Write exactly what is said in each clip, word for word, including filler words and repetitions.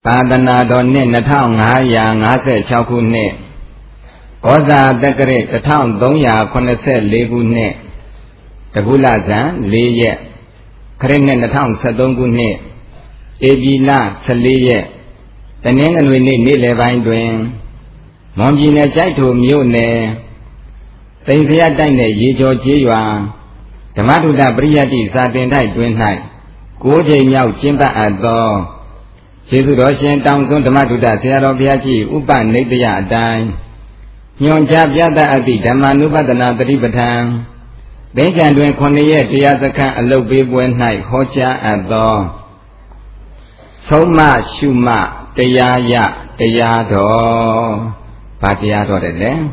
သာသနာတော်နှစ်နှစ်ထောင်ငါးရာငါးဆယ်ခြောက်ခုနှစ်ဩဇာတက္ကရာတစ်ထောင်သုံးရာခုနှစ်ဆယ်လေးခုနှစ်တကုလဇန်လေးရက်ခရစ်နှစ်နှစ်ထောင်ဆယ်သုံးခုနှစ်ဧပြီလဆယ်လေးရက်တနင်္ဂနွေနေ့နေ့လယ်ပိုင်းတွင်မွန်ပြည်နယ်ကျိုက်ထိုမြို့နယ်တိမ်ခရတိုက်နယ်ရေကျော်ကျေးရွာဓမ္မထုဒ္ဒပရိယတ္တိစာသင်တိုက်တွင်၌ကိုးကြိမ်မြောက်ကျင်းပအပ်သောကျေးဇူးတော်ရှင်တောင်စွန်းဓမ္မထုဒ္ဒဆရာတော်ဘုရားကြီးဥပနိတယအတိုင်းညွန်ကြားပြသအပ်သည့်ဓမ္မနုပဒနာတတိပဋ္ဌာန်သင်္ကြန်တွင်ခုနှစ်ရက်တရားစခန်းအလုပ်ပေးပွဲ၌ဟောကြားအပ်သောဆုံးမရှုမတရားရတရားတော်ဘာတရားတော်တယ်လဲ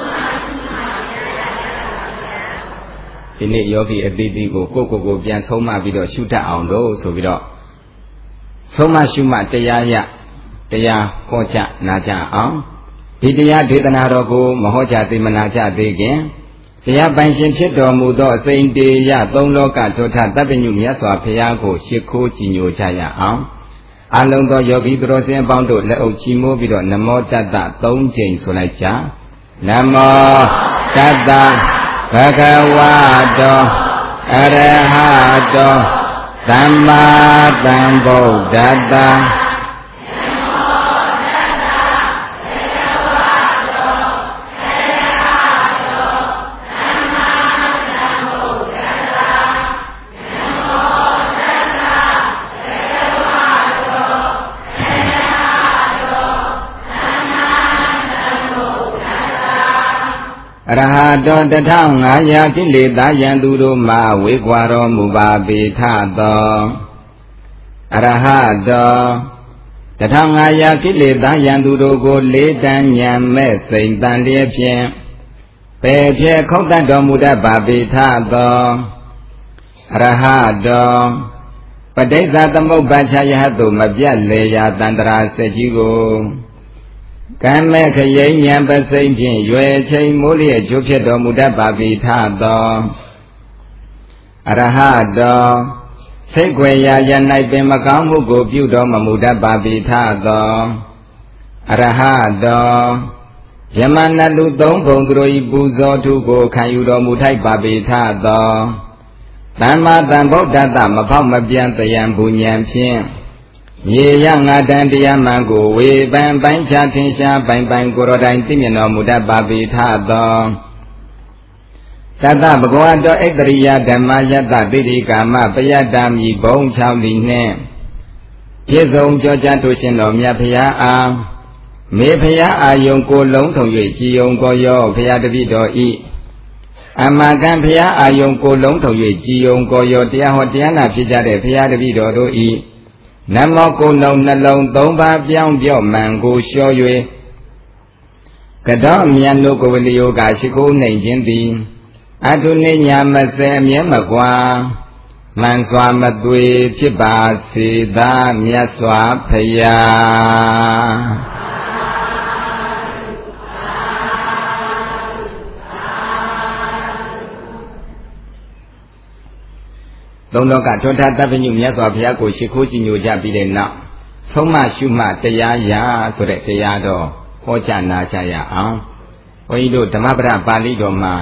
ဒီနေ့ယောဂီအသီးသီးကိုကိုယ့်ကိုယ်ကိုပြန်ဆုံးမပြီးတော့ရှုတတ်အောင်လို့ဆိုပြီးတော့ဆုံးမရှုမတရားရတရားဟောကြားနာကြအောင်ဒီတရားဒေသနာတော်ကိုမဟောကြားသိမနာကြသေးခင်တရားပိုင်ရှင်ဖြစ်တော်မူသောစိန်တေယသုံးလောကထိုထတပ္ပညုမြတ်စွာဘုရားကိုရှ िख ိုးကြည်ညိုကြရအောင်အလုံးသောယောဂီသူတော်စင်အပေါင်းတို့လက်အုပ်ချီးမိုးပြီးတော့နမောတတ္တသုံးကြိမ်ဆိုလိုက်ကြနမောတတ္တဘဂဝတောအရဟတောသမ္မာသမ္ဗုဒ္ဓတ္တရဟတောတထောင်ငါးရာကိလေသာယံသူတို့မှဝေကွာတော်မူပါပေထသောအရဟတောတထောင်ငါးရာကိလေသာယံသူတို့ကိုလေးတန်းညံမဲ့စိန်တန်လျက်ဖြင့်ပေဖြဲခုတ်တတ်တော်မူတတ်ပါပေထသောအရဟတောပဋိစ္စသမုပ္ပါချယဟတုမပြတ်လေရာတန္တရာစက်ကြီးကိုကံမဲ့ခရိဉဏ်ပစိမ့်ဖြင့်ရွယ်ချိန်မိုးလျက်ကျိုးဖြစ်တော်မူတတ်ပါပြီထသောအရဟတောစိတ်ွယ်ရာရ၌ပင်မကောင်းမှုကိုပြုတော်မမူတတ်ပါပြီထသောအရဟတောယမနတုသုံးဘုံသူတို့၏ပူဇော်ထုကိုခံယူတော်မူထိုက်ပါပြီထသောသမ္မာသမ္ဗုဒ္ဓတ္တမဖောက်မပြန်တယံဘူဉဏ်ဖြင့်ရေရငါတန်တရားမှန်ကိုဝေပန်ပိုင်းခြားထင်ရှားပိုင်ပိုင်ကိုယ်တော်တိုင်သိမြင်တော်မူတတ်ပါပေထသောသတ္တဘဂဝတောဣတရိယဓမ္မယတ္တတိတိကာမပယတ္တမိဘုံ၆သည်နှင့်ပြည့်စုံကြောကြားတို့ရှင်တော်မြတ်ဖရာအားမေဖရာအာယုံကိုလုံးထုံ၍ကြည်ယုံကိုရောဖရာတပိတော်ဤအမကံဖရာအာယုံကိုလုံးထုံ၍ကြည်ယုံကိုရောတရားဟောတရားနာဖြစ်ကြတဲ့ဖရာတပိတော်တို့ဤနမောကုလုံးနှလုံးသုံးပါးပြောင်းပြော့မှန်ကိုလျှော်၍ကတော်မြတ်တို့ကိုဝလိယောကရှိခိုးနိုင်ခြင်းသည်အထုနိညာမစဲအမြဲမကွာမှန်စွာမသွေဖြစ်ပါစေသာမြတ်စွာဘုရားသုံးလောကထောထတပ္ပညုမြတ်စွာဘုရားကိုရှ िख ိုးကြည်ညိုကြပြီးတဲ့နောက်ဆုံးမရှုမှတရားရဆိုတဲ့တရားတော်ဟောကြားနာကြရအောင်ဘုန်းကြီးတို့ဓမ္မပဒပါဠိတော်မှာ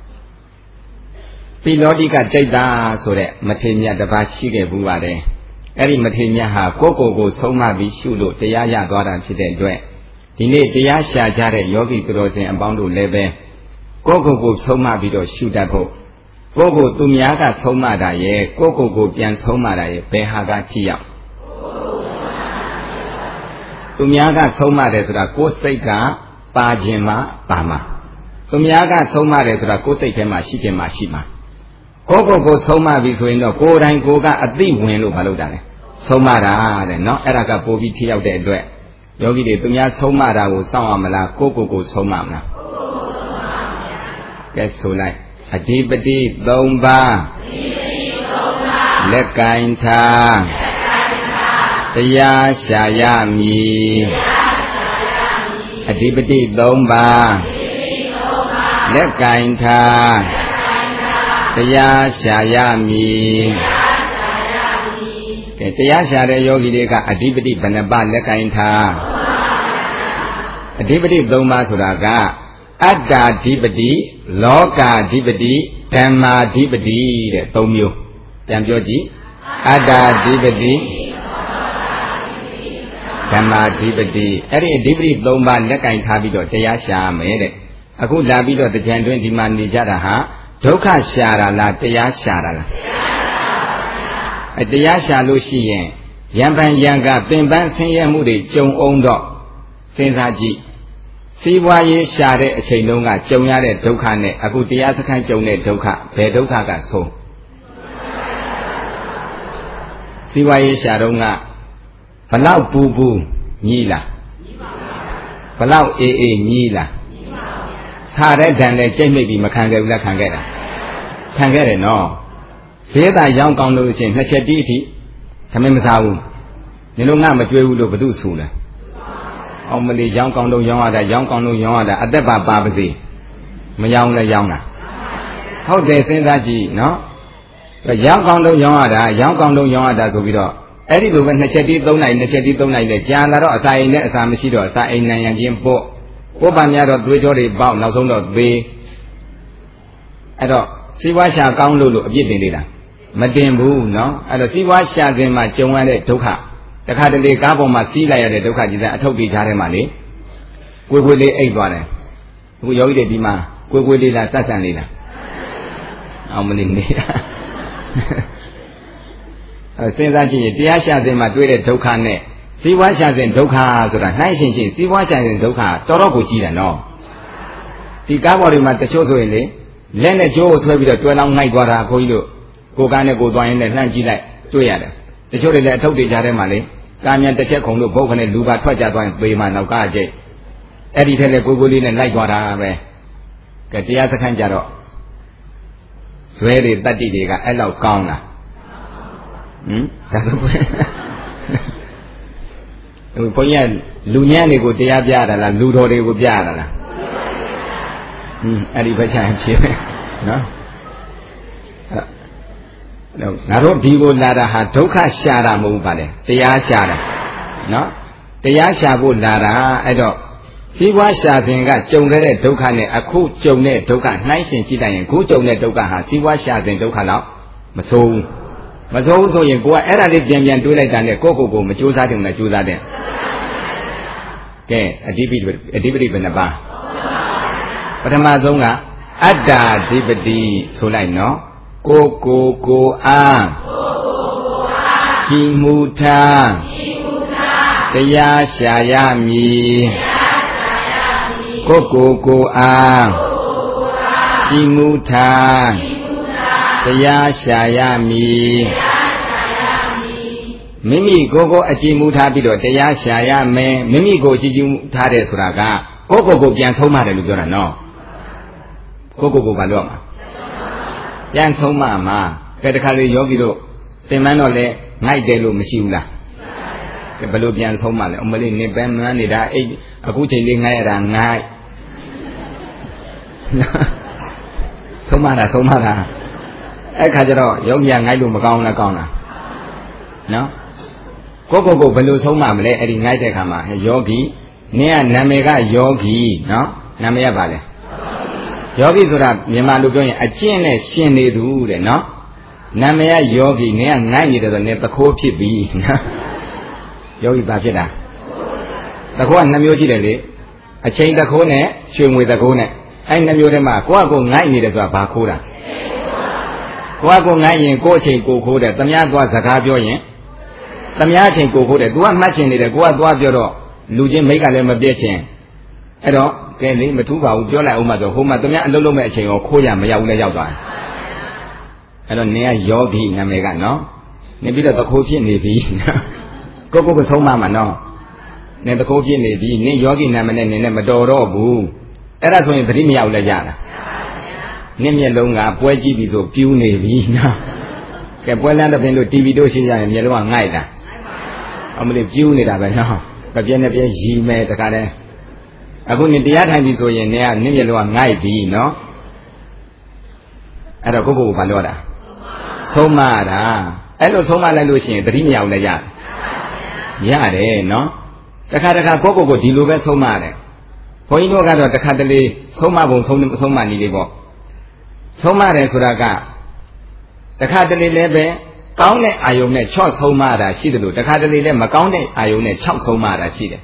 ပိလောတိကတိတ်တာဆိုတဲ့မထေမြတ်တစ်ပါးရှိခဲ့ဘူးပါတယ်အဲ့ဒီမထေမြတ်ဟာကိုယ့်ကိုယ်ကိုဆုံးမပြီးရှုလို့တရားရသွားတာဖြစ်တဲ့အတွက်ဒီနေ့တရားရှာကြတဲ့ယောဂီသူတော်စင်အပေါင်းတို့လည်းပဲကိုယ့်ကိုယ်ကိုဆုံးမပြီးတော့ရှုတတ်ဖို့ကိုယ့်ကိုသူများကဆုံးမတာရဲ့ကိုယ့်ကိုယ်ကိုပြန်ဆုံးမတာရဲ့ဘယ်ဟာကကြည့်ရအောင်သူများကဆုံးမတယ်ဆိုတာကိုယ်စိတ်ကပါခြင်းမှပါမှာသူများကဆုံးမတယ်ဆိုတာကိုယ်စိတ်ထဲမှာရှိခြင်းမှရှိမှာကိုယ့်ကိုယ်ကိုဆုံးမပြီဆိုရင်တော့ကိုယ်တိုင်ကိုယ်ကအသိဝင်လို့မလုပ်တာလေဆုံးမတာတဲ့နော်အဲ့ဒါကပိုပြီးထိရောက်တဲ့အတွက်ယောဂီတွေသူများဆုံးမတာကိုစောင့်ရမလားကိုယ့်ကိုယ်ကိုဆုံးမမလားကဲဆိုလိုက်အဓိပတိသုံးပါးလက်ကင်ထားတရားရှာရမည်အဓိပတိသုံးပါးလက်ကင်ထားတရားရှာရမည် ကတရားရှာတဲ့ယောဂီတွေကအဓိပတိဘယ်နှပါးလက်ကင်ထားအဓိပတိသုံးပါးဆိုတာကအတ္တာဓိပတိလောကာဓိပတိဓမ္မာဓိပတိတဲ့သုံးမျိုးပြန်ပြောကြည့်အတ္တာဓိပတိဓမ္မာဓိပတိအဲ့ဒီအဓိပတိသုံးပါးလက်ကင်ထားပြီးတော့တရားရှာမယ်တဲ့အခုလာပြီးတော့တကြံတွင်ဒီမှာနေကြတာဟာဒုက္ခရှာတာလားတရားရှာတာလားအတရားရှာလို့ရှိရင်ယံပန်ယံကပင်ပန်းဆင်းရဲမှုတွေကြုံအောင်တော့စဉ်းစားကြည့်စီးပွားရေးရှာတဲ့အချိန်တုန်းကကြုံရတဲ့ဒုက္ခနဲ့အခုတရားစခန်းကြုံတဲ့ဒုက္ခဘယ်ဒုက္ခကဆုံးစီးပွားရေးရှာတုန်းကဘလောက်ပူပူညီးလားဘလောက်အေးအေးညီးလားစားတဲ့တန်နဲ့ကြိတ်မိတ်ပြီးမခံခဲ့ဘူးလားခံခဲ့တာခံခဲ့တယ်နော်ဈေးသာရောင်းကောင်းလို့ချင်းနှစ်ချက်တီးအထိသမင်းမစားဘူးနင်တို့ငါမကြွေးဘူးလို့ဘု து ဆူလဲအောင်မလီရောင်းကောင်းတော့ရောင်းရတာရောင်းကောင်းတော့ရောင်းရတာအသက်ပါပါပါစေမရောင်းလဲရောင်းတာဟုတ်တယ်စဉ်းစားကြည့်နော်ရောင်းကောင်းတော့ရောင်းရတာရောင်းကောင်းတော့ရောင်းရတာဆိုပြီးတော့အဲ့ဒီလိုပဲနှစ်ချက်တီးသုံးနိုင်နှစ်ချက်တီးသုံးနိုင်လဲကြာလာတော့အစာအိမ်နဲ့အစာမရှိတော့အစာအိမ်နိုင်ရန်ချင်းပို့ကိုယ်ပါများတော့တွေးကြောတွေပေါက်နောက်ဆုံးတော့သေးအဲ့တော့စီးပွားရှာကောင်းလို့လို့အပြစ်တင်နေတာမတင်ဘူးနော်အဲ့တော့စီးပွားရှာခြင်းမှာကြုံရတဲ့ဒုက္ခတခါတလေကားပေါ်မှာစီးလိုက်ရတဲ့ဒုက္ခကြီးတဲ့အထုပ်တွေကြားထဲမှာလေကိုယ်ကိုယ်လေးအိတ်သွားတယ်အခုယောဂီတွေဒီမှာကိုယ်ကိုယ်လေးလားစက်ဆန်လေးလားအောင်မလေးနေတာအဲစဉ်းစားကြည့်ရင်တရားရှာခြင်းမှာတွေ့တဲ့ဒုက္ခနဲ့စီးပွားရှာခြင်းဒုက္ခဆိုတာနှိုင်းရှင်ချင်းစီးပွားရှာခြင်းဒုက္ခတော်တော်ကိုကြီးတယ်နော်ဒီကားပေါ်တွေမှာတချို့ဆိုရင်လေလက်နဲ့ကြိုးကိုဆွဲပြီးတော့တွဲလောင်းငိုက်သွားတာခွန်ကြီးတို့ကိုကားနဲ့ကိုသွားရင်လည်းလှမ်းကြည့်လိုက်တွေ့ရတယ်တချို့တွေလည်းအထုပ်တွေကြားထဲမှာလေကားမြန်တစ်ချက်ခုံလို့ဘုတ်ခနဲ့လူပါထွက်ကြသွားရင်ပေမှနောက်ကားကြိတ်အဲ့ဒီထက်လည်းကိုကိုလေးနဲ့လိုက်သွားတာပဲကဲတရားစခန်းကြတော့ဇွဲတွေတတ္တိတွေကအဲ့လောက်ကောင်းလားဟမ်ဒါဆိုဘုန်းကြီးကလူညံ့တွေကိုတရားပြရတာလားလူတော်တွေကိုပြရတာလားဟင်းအဲ့ဒီဘက်ချင်ဖြစ်နော်ငါတို့ဒီကိုလာတာဟာဒုက္ခရှာတာမဟုတ်ပါနဲ့တရားရှာတာနော်တရားရှာဖို့လာတာအဲ့တော့စီးပွားရှာခြင်းကကြုံခဲ့တဲ့ဒုက္ခနဲ့အခုကြုံတဲ့ဒုက္ခနှိုင်းရှင်ကြည့်လိုက်ရင်ခုကြုံတဲ့ဒုက္ခဟာစီးပွားရှာခြင်းဒုက္ခတော့မဆိုးဘူးမဆိုးဘူးဆိုရင်ကိုကအဲ့ဒါလေးပြန်ပြန်တွေးလိုက်တာနဲ့ကိုယ့်ကိုယ်ကိုမကြိုးစားတယ်မကြိုးစားတယ်ကဲအဓိပတိအဓိပတိဘယ်နှပါပထမဆုံးကအတ္တာဓိပတိဆိုလိုက်နော်ကိုကိုကိုအားရှိမှုထားတရားရှာရမည်ကိုကိုကိုအားရှိမှုထားတရားရှာရမည်မိမိကိုယ်ကိုအကြည့်မူထားပြီးတော့တရားရှာရမယ်မိမိကိုအကြည့်မူထားတယ်ဆိုတာကကိုကိုကိုပြန်ဆုံးမတယ်လို့ပြောတာနော်ကိုကိုကိုဘာလို့မှာပြန်ဆုံးမမှာကဲတခါလေယောဂီတို့သင်္မန်းတော့လေငိုက်တယ်လို့မရှိဘူးလားကဲဘယ်လိုပြန်ဆုံးမလဲအမလေးနေပန်းမှန်းနေတာအိတ်အခုချိန်လေးငိုက်ရတာငိုက်ဆုံးမတာဆုံးမတာအဲ့ခါကျတော့ယောဂီကငိုက်လို့မကောင်းလားကောင်းလားနော်ကိုကိုကိုဘယ်လိုဆုံးမမလဲအဲ့ဒီငိုက်တဲ့ခါမှာယောဂီနင်းကနာမည်ကယောဂီနော်နာမည်ကဘာလဲယောဂီဆိုတာမြန်မာလိုပြောရင်အကျင့်နဲ့ရှင်နေသူတဲ့နော်နာမည်ကယောဂီနင်းကငိုက်နေတယ်ဆိုနေတခိုးဖြစ်ပြီနော်ယောဂီဘာဖြစ်တာတခိုးကနှစ်မျိုးရှိတယ်လေအချိန်တခိုးနဲ့ရွှေငွေတခိုးနဲ့အဲ့နှစ်မျိုးထဲမှာကိုကကိုငိုက်နေတယ်ဆိုတာဘာခိုးတာကိုကကိုငိုက်ရင်ကိုအချိန်ကိုခိုးတယ်သမ ्या သွားစကားပြောရင်သမ ्या အချိန်ကိုခိုးတယ် तू ကမှတ်ချင်နေတယ်ကိုကသွားပြောတော့လူချင်းမိတ်ကလည်းမပြည့်ချင်အဲ့တော့ကဲလေမထူးပါဘူးပြောလိုက်အောင်မှဆိုဟိုမှာသမ ्या အလုံးလုံးမဲ့အချိန်ကိုခိုးရမရောက်ဘူးလဲရောက်သွားတယ်အဲ့တော့နင်ကယောဂီနာမည်ကနော်နင်ပြီးတော့တခိုးဖြစ်နေပြီကိုကိုကိုဆုံးမမှာနော်နင်တခိုးဖြစ်နေပြီနင်ယောဂီနာမည်နဲ့နင်နဲ့မတော်တော့ဘူးအဲ့ဒါဆိုရင်သတိမရောက်လဲကြတာနင့်မျက်လုံးကပွဲကြည့်ပြီဆိုပြူးနေပြီနော်ကဲပွဲလန်းတဲ့ပင်လို့ တီဗီ တို့ရှိကြရင်မျက်လုံးကငိုက်တာအမလေးပြူးနေတာပဲနော်မပြည့်နဲ့ပြည့်ရီမယ်တခါတည်းအခုနင်တရားထိုင်ပြီဆိုရင်နင်ကနင့်မျက်လုံးကငိုက်ပြီနော်အဲ့တော့ကိုကိုကိုဘာလို့တာဆုံးမတာအဲ့လိုဆုံးမလိုက်လို့ရှိရင်တတိမရအောင်လည်းရရတယ်နော်တခါတခါကိုကိုကိုဒီလိုပဲဆုံးမတယ်ဘုန်းကြီးတို့ကတော့တခါတလေဆုံးမပုံဆုံးဆုံးမနည်းလေးပေါ့ဆုံးမတယ်ဆိုတာကတခါတလေလည်းပဲကောင်းတဲ့အာယုံနဲ့ချော့ဆုံးမတာရှိတယ်လို့တခါတလေလည်းမကောင်းတဲ့အာယုံနဲ့ချော့ဆုံးမတာရှိတယ်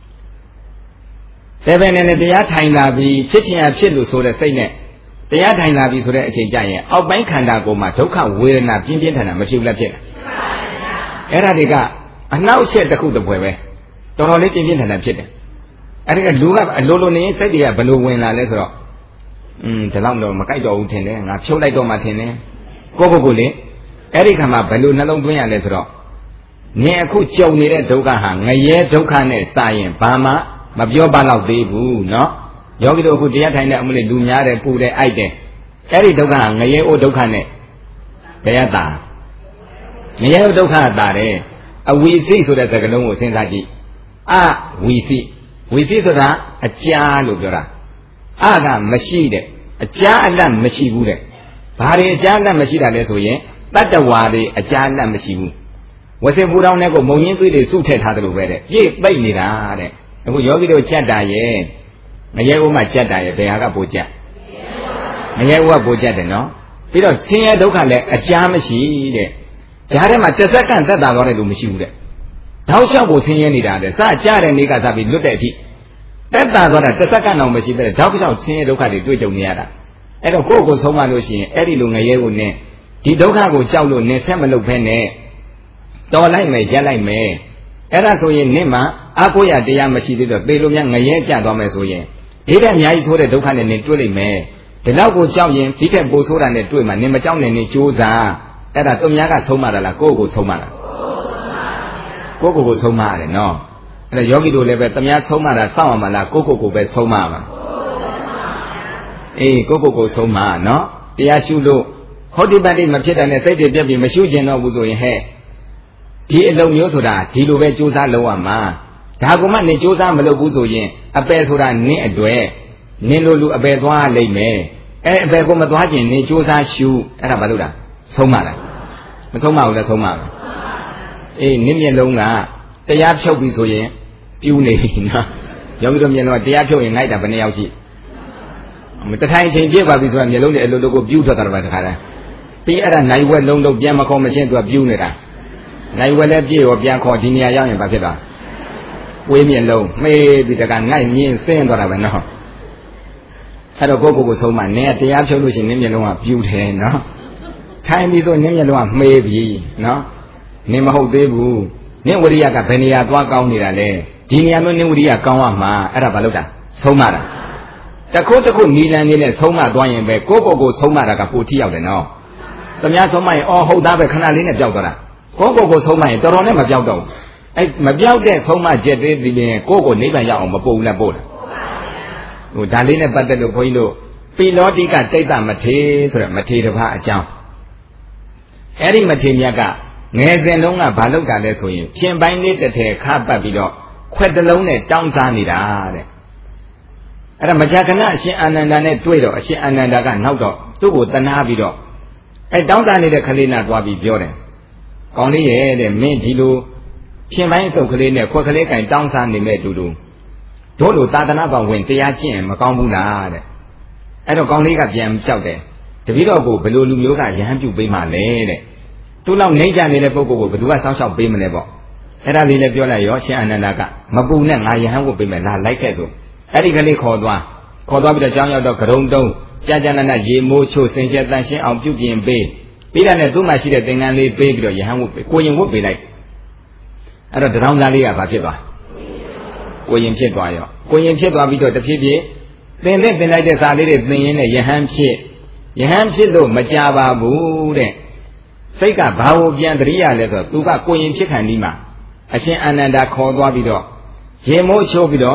ဒါပဲနဲ့တရားထိုင်လာပြီးဖြစ်ချင်ရဖြစ်လို့ဆိုတဲ့စိတ်နဲ့တရားထိုင်လာပြီးဆိုတဲ့အချိန်ကျရင်အောက်ပိုင်းခန္ဓာကိုယ်မှာဒုက္ခဝေဒနာပြင်းပြင်းထန်ထန်မဖြစ်ဘူးလားဖြစ်လားအဲ့ဒါတွေကအနှောက်အယှက်တစ်ခုတစ်ပွဲပဲတော်တော်လေးပြင်းပြင်းထန်ထန်ဖြစ်တယ်အဲ့ဒီကလူကအလိုလိုနေစိတ်တွေကဘယ်လိုဝင်လာလဲဆိုတော့อืมဒီလောက်တော့မကြိုက်တော့ဘူးထင်တယ်ငါဖြုတ်လိုက်တော့မှထင်တယ်ကိုကိုကိုလေအဲ့ဒီခါမှာဘယ်လိုနှလုံးသွင်းရလဲဆိုတော့နင်အခုကြုံနေတဲ့ဒုက္ခဟာငရဲဒုက္ခနဲ့စာရင်ဘာမှမပြောပါတော့သေးဘူးเนาะယောဂီတို့အခုတရားထိုင်တဲ့အမှုလေးလူများတယ်ပူတယ်အိုက်တယ်အဲ့ဒီဒုက္ခဟာငရဲအိုဒုက္ခနဲ့ဘယ်ရတာငရဲအိုဒုက္ခတာတယ်အဝီစိဆိုတဲ့စကားလုံးကိုစဉ်းစားကြည့်အဝီစိဝီစိဆိုတာအကြားလို့ပြောတာအကမရှိတဲ့အကြားအလတ်မရှိဘူးတဲ့ဘာတွေအကြားအလတ်မရှိတာလဲဆိုရင်တတ္တဝါတွေအကြားအလတ်မရှိဘူးဝစီပူတောင်းတဲ့ကိုမုံရင်းသွေးတွေစုထည့်ထားတယ်လို့ပဲတဲ့ပြည့်ပိတ်နေတာတဲ့အခုယောဂီတို့ကြက်တာရဲ့ငရဲဥမှာကြက်တာရဲ့ဘယ်ဟာကပိုကြက်ငရဲဥကပိုကြက်တယ်နော်ပြီးတော့ဆင်းရဲဒုက္ခလည်းအကြားမရှိတဲ့ကြားထဲမှာတစ်စက္ကန့်သက်သာသွားတယ်လို့မရှိဘူးတဲ့တောက်လျှောက်ကိုဆင်းရဲနေတာတဲ့စကြတဲ့နေ့ကစပြီးလွတ်တဲ့အထိသက်သာသွားတာတစ်စက္ကန့်တော့မရှိပဲတောက်လျှောက်ဆင်းရဲဒုက္ခတွေတွေ့ကြုံနေရတာအဲ့တော့ကိုယ့်ကိုယ်ဆုံးမလို့ရှိရင်အဲ့ဒီလိုငရဲကိုနင်းဒီဒုက္ခကိုကြောက်လို့နင်းဆက်မလုပ်ဖဲနဲ့တော်လိုက်မယ်ရက်လိုက်မယ်အဲ့ဒါဆိုရင်နင့်မှာအကိုရတရားမရှိသေးတော့သေလို့များငရဲကြသွားမယ်ဆိုရင်ဒီတဲ့အများကြီးဆိုးတဲ့ဒုက္ခနဲ့နင်းတွေ့လိမ့်မယ်ဒီလောက်ကိုကြောက်ရင်ဒီတဲ့ပိုဆိုးတာနဲ့တွေ့မှာနင်းမကြောက်နဲ့နင်းကြိုးစားအဲ့ဒါသူများကဆုံးမတာလားကိုယ့်ကိုဆုံးမတာကိုယ့်ကိုယ်ကိုဆုံးမရတယ်နော်အဲ့ဒါယောဂီတို့လည်းပဲသူများဆုံးမတာစောင့်ရမှာလားကိုယ့်ကိုယ်ကိုပဲဆုံးမမှာအေးကိုယ့်ကိုယ်ကိုဆုံးမနော်တရားရှုလို့ဟုတ်ဒီပတ်တိမဖြစ်တဲ့နဲ့စိတ်တွေပြက်ပြီးမရှုကျင်တော့ဘူးဆိုရင်ဟဲ့ဒီအလုံးမျိုးဆိုတာဒီလိုပဲကြိုးစားလုပ်ရမှာဒါကမှနေကြိုးစားမလုပ်ဘူးဆိုရင်အပယ်ဆိုတာနင်းအတွေ့နင်းလိုလူအပယ်သွားလိမ့်မယ်အဲအပယ်ကိုမသွားခြင်းနေကြိုးစားရှုအဲ့ဒါဘာလို့လားဆုံးမလားမဆုံးမဘူးလားဆုံးမပါအေးနင်းမျက်လုံးကတရားဖြုတ်ပြီဆိုရင်ပြူးနေပြီနော်ယောဂီတို့မျက်လုံးကတရားဖြုတ်ရင်ငိုက်တာဘယ်နှယောက်ရှိမတထိုင်ချိန်ပြည့်ပါပြီဆိုတာမျက်လုံးတွေအလိုလိုကိုပြူးထွက်တာပါတခါတည်းပြီးအဲ့ဒါနိုင်ဝက်လုံးလုံးပြန်မခေါ်မချင်းသူကပြူးနေတာနိုင်ဝက်လည်းပြည့်ရောပြန်ခေါ်ဒီနေရာရောက်ရင်ဘာဖြစ်သွားဝေးမျက်လုံးမေးပြီးတကငိုက်မြင်းဆင်းသွားတာပဲနော်အဲ့တော့ကိုယ့်ကိုယ်ကိုဆုံးမနင်းတရားဖြုတ်လို့ရှိရင်နင်းမျက်လုံးကပြူးတယ်နော်ထိုင်ပြီးဆိုနင်းမျက်လုံးကမေးပြီနော်နင်းမဟုတ်သေးဘူးနင်းဝရိယကဘယ်နေရာသွားကောင်းနေတာလဲဒီနေရာမျိုးနင်းဝရိယကောင်းရမှာအဲ့ဒါဘာလို့တာဆုံးမတာတခုတခုနီလန်နေနဲ့ဆုံးမသွားရင်ပဲကိုယ့်ကိုယ်ကိုဆုံးမတာကပိုထိရောက်တယ်နော်သူများဆုံးမရင်အော်ဟုတ်သားပဲခဏလေးနဲ့ပျောက်သွားတာကိုယ့်ကိုယ်ကိုဆုံးမရင်တော်တော်နဲ့မပျောက်တော့ဘူးအဲ့မပြောက်တဲ့ဆုံးမချက်သေးသည်ရင်ကိုယ့်ကိုနိဗ္ဗာန်ရောက်အောင်မပို့ဘူးလားပို့လားဟိုဒါလေးနဲ့ပတ်သက်လို့ခွန်ကြီးတို့ပိလောတိကတိတ်တမထေဆိုတဲ့မထေတစ်ပါးအကြောင်းအဲ့ဒီမထေမြတ်ကငယ်စဉ်လုံးကဘာလုပ်တာလဲဆိုရင်ဖြင်ပိုင်းလေးတစ်ထည်ခါပတ်ပြီးတော့ခွက်တစ်လုံးနဲ့တောင်းစားနေတာတဲ့အဲ့ဒါမကြာခဏအရှင်အာနန္ဒာနဲ့တွေ့တော့အရှင်အာနန္ဒာကနောက်တော့သူ့ကိုတနာပြီးတော့အဲ့တောင်းစားနေတဲ့ခလေးနာသွားပြီးပြောတယ်ကောင်းလေးရဲ့တဲ့မင်းဒီလိုဖြင်ပိုင်းစုပ်ကလေးနဲ့ခွက်ကလေးကင်တောင်းစားနေမဲ့တူတူတို့လိုသာသနာ့ဘောင်ဝင်တရားကျင့်မကောင်းဘူးလားတဲ့အဲ့တော့ကောင်းလေးကပြန်ကြောက်တယ်တပည့်တော်ကိုဘယ်လိုလူမျိုးကရဟန်းပြုပေးမှလဲတဲ့သူ့လောက်နေကြနေတဲ့ပုဂ္ဂိုလ်ကိုဘယ်သူကစောင့်ရှောက်ပေးမလဲပေါ့အဲ့ဒါလေးလည်းပြောလိုက်ရောရှင်အာနန္ဒာကမပူနဲ့ငါရဟန်းကိုပေးမယ်လာလိုက်ခဲ့ဆိုအဲ့ဒီကလေးခေါ်သွားခေါ်သွားပြီးတော့ကြောင်းရောက်တော့ဂရုံတုံးကြာကြာနာနာရေမိုးချို့စင်ကြယ်တန်ရှင်းအောင်ပြုပြင်ပေးပြီးတာနဲ့သူ့မှာရှိတဲ့သင်္ကန်းလေးပေးပြီးတော့ရဟန်းဝတ်ပေးကိုရင်ဝတ်ပေးလိုက်အဲ့တော့တရောင်းသားလေးကဘာဖြစ်သွားကိုရင်ဖြစ်သွားရောကိုရင်ဖြစ်သွားပြီးတော့တဖြည်းဖြည်းသင်တဲ့သင်လိုက်တဲ့စာလေးတွေသင်ရင်းနဲ့ယဟန်ဖြစ်ယဟန်ဖြစ်လို့မကြပါဘူးတဲ့စိတ်ကဘာကိုပြန်တရိယာလဲဆိုတော့သူကကိုရင်ဖြစ်ခံဒီမှာအရှင်အာနန္ဒာခေါ်သွားပြီးတော့ရေမိုးချိုးပြီးတော့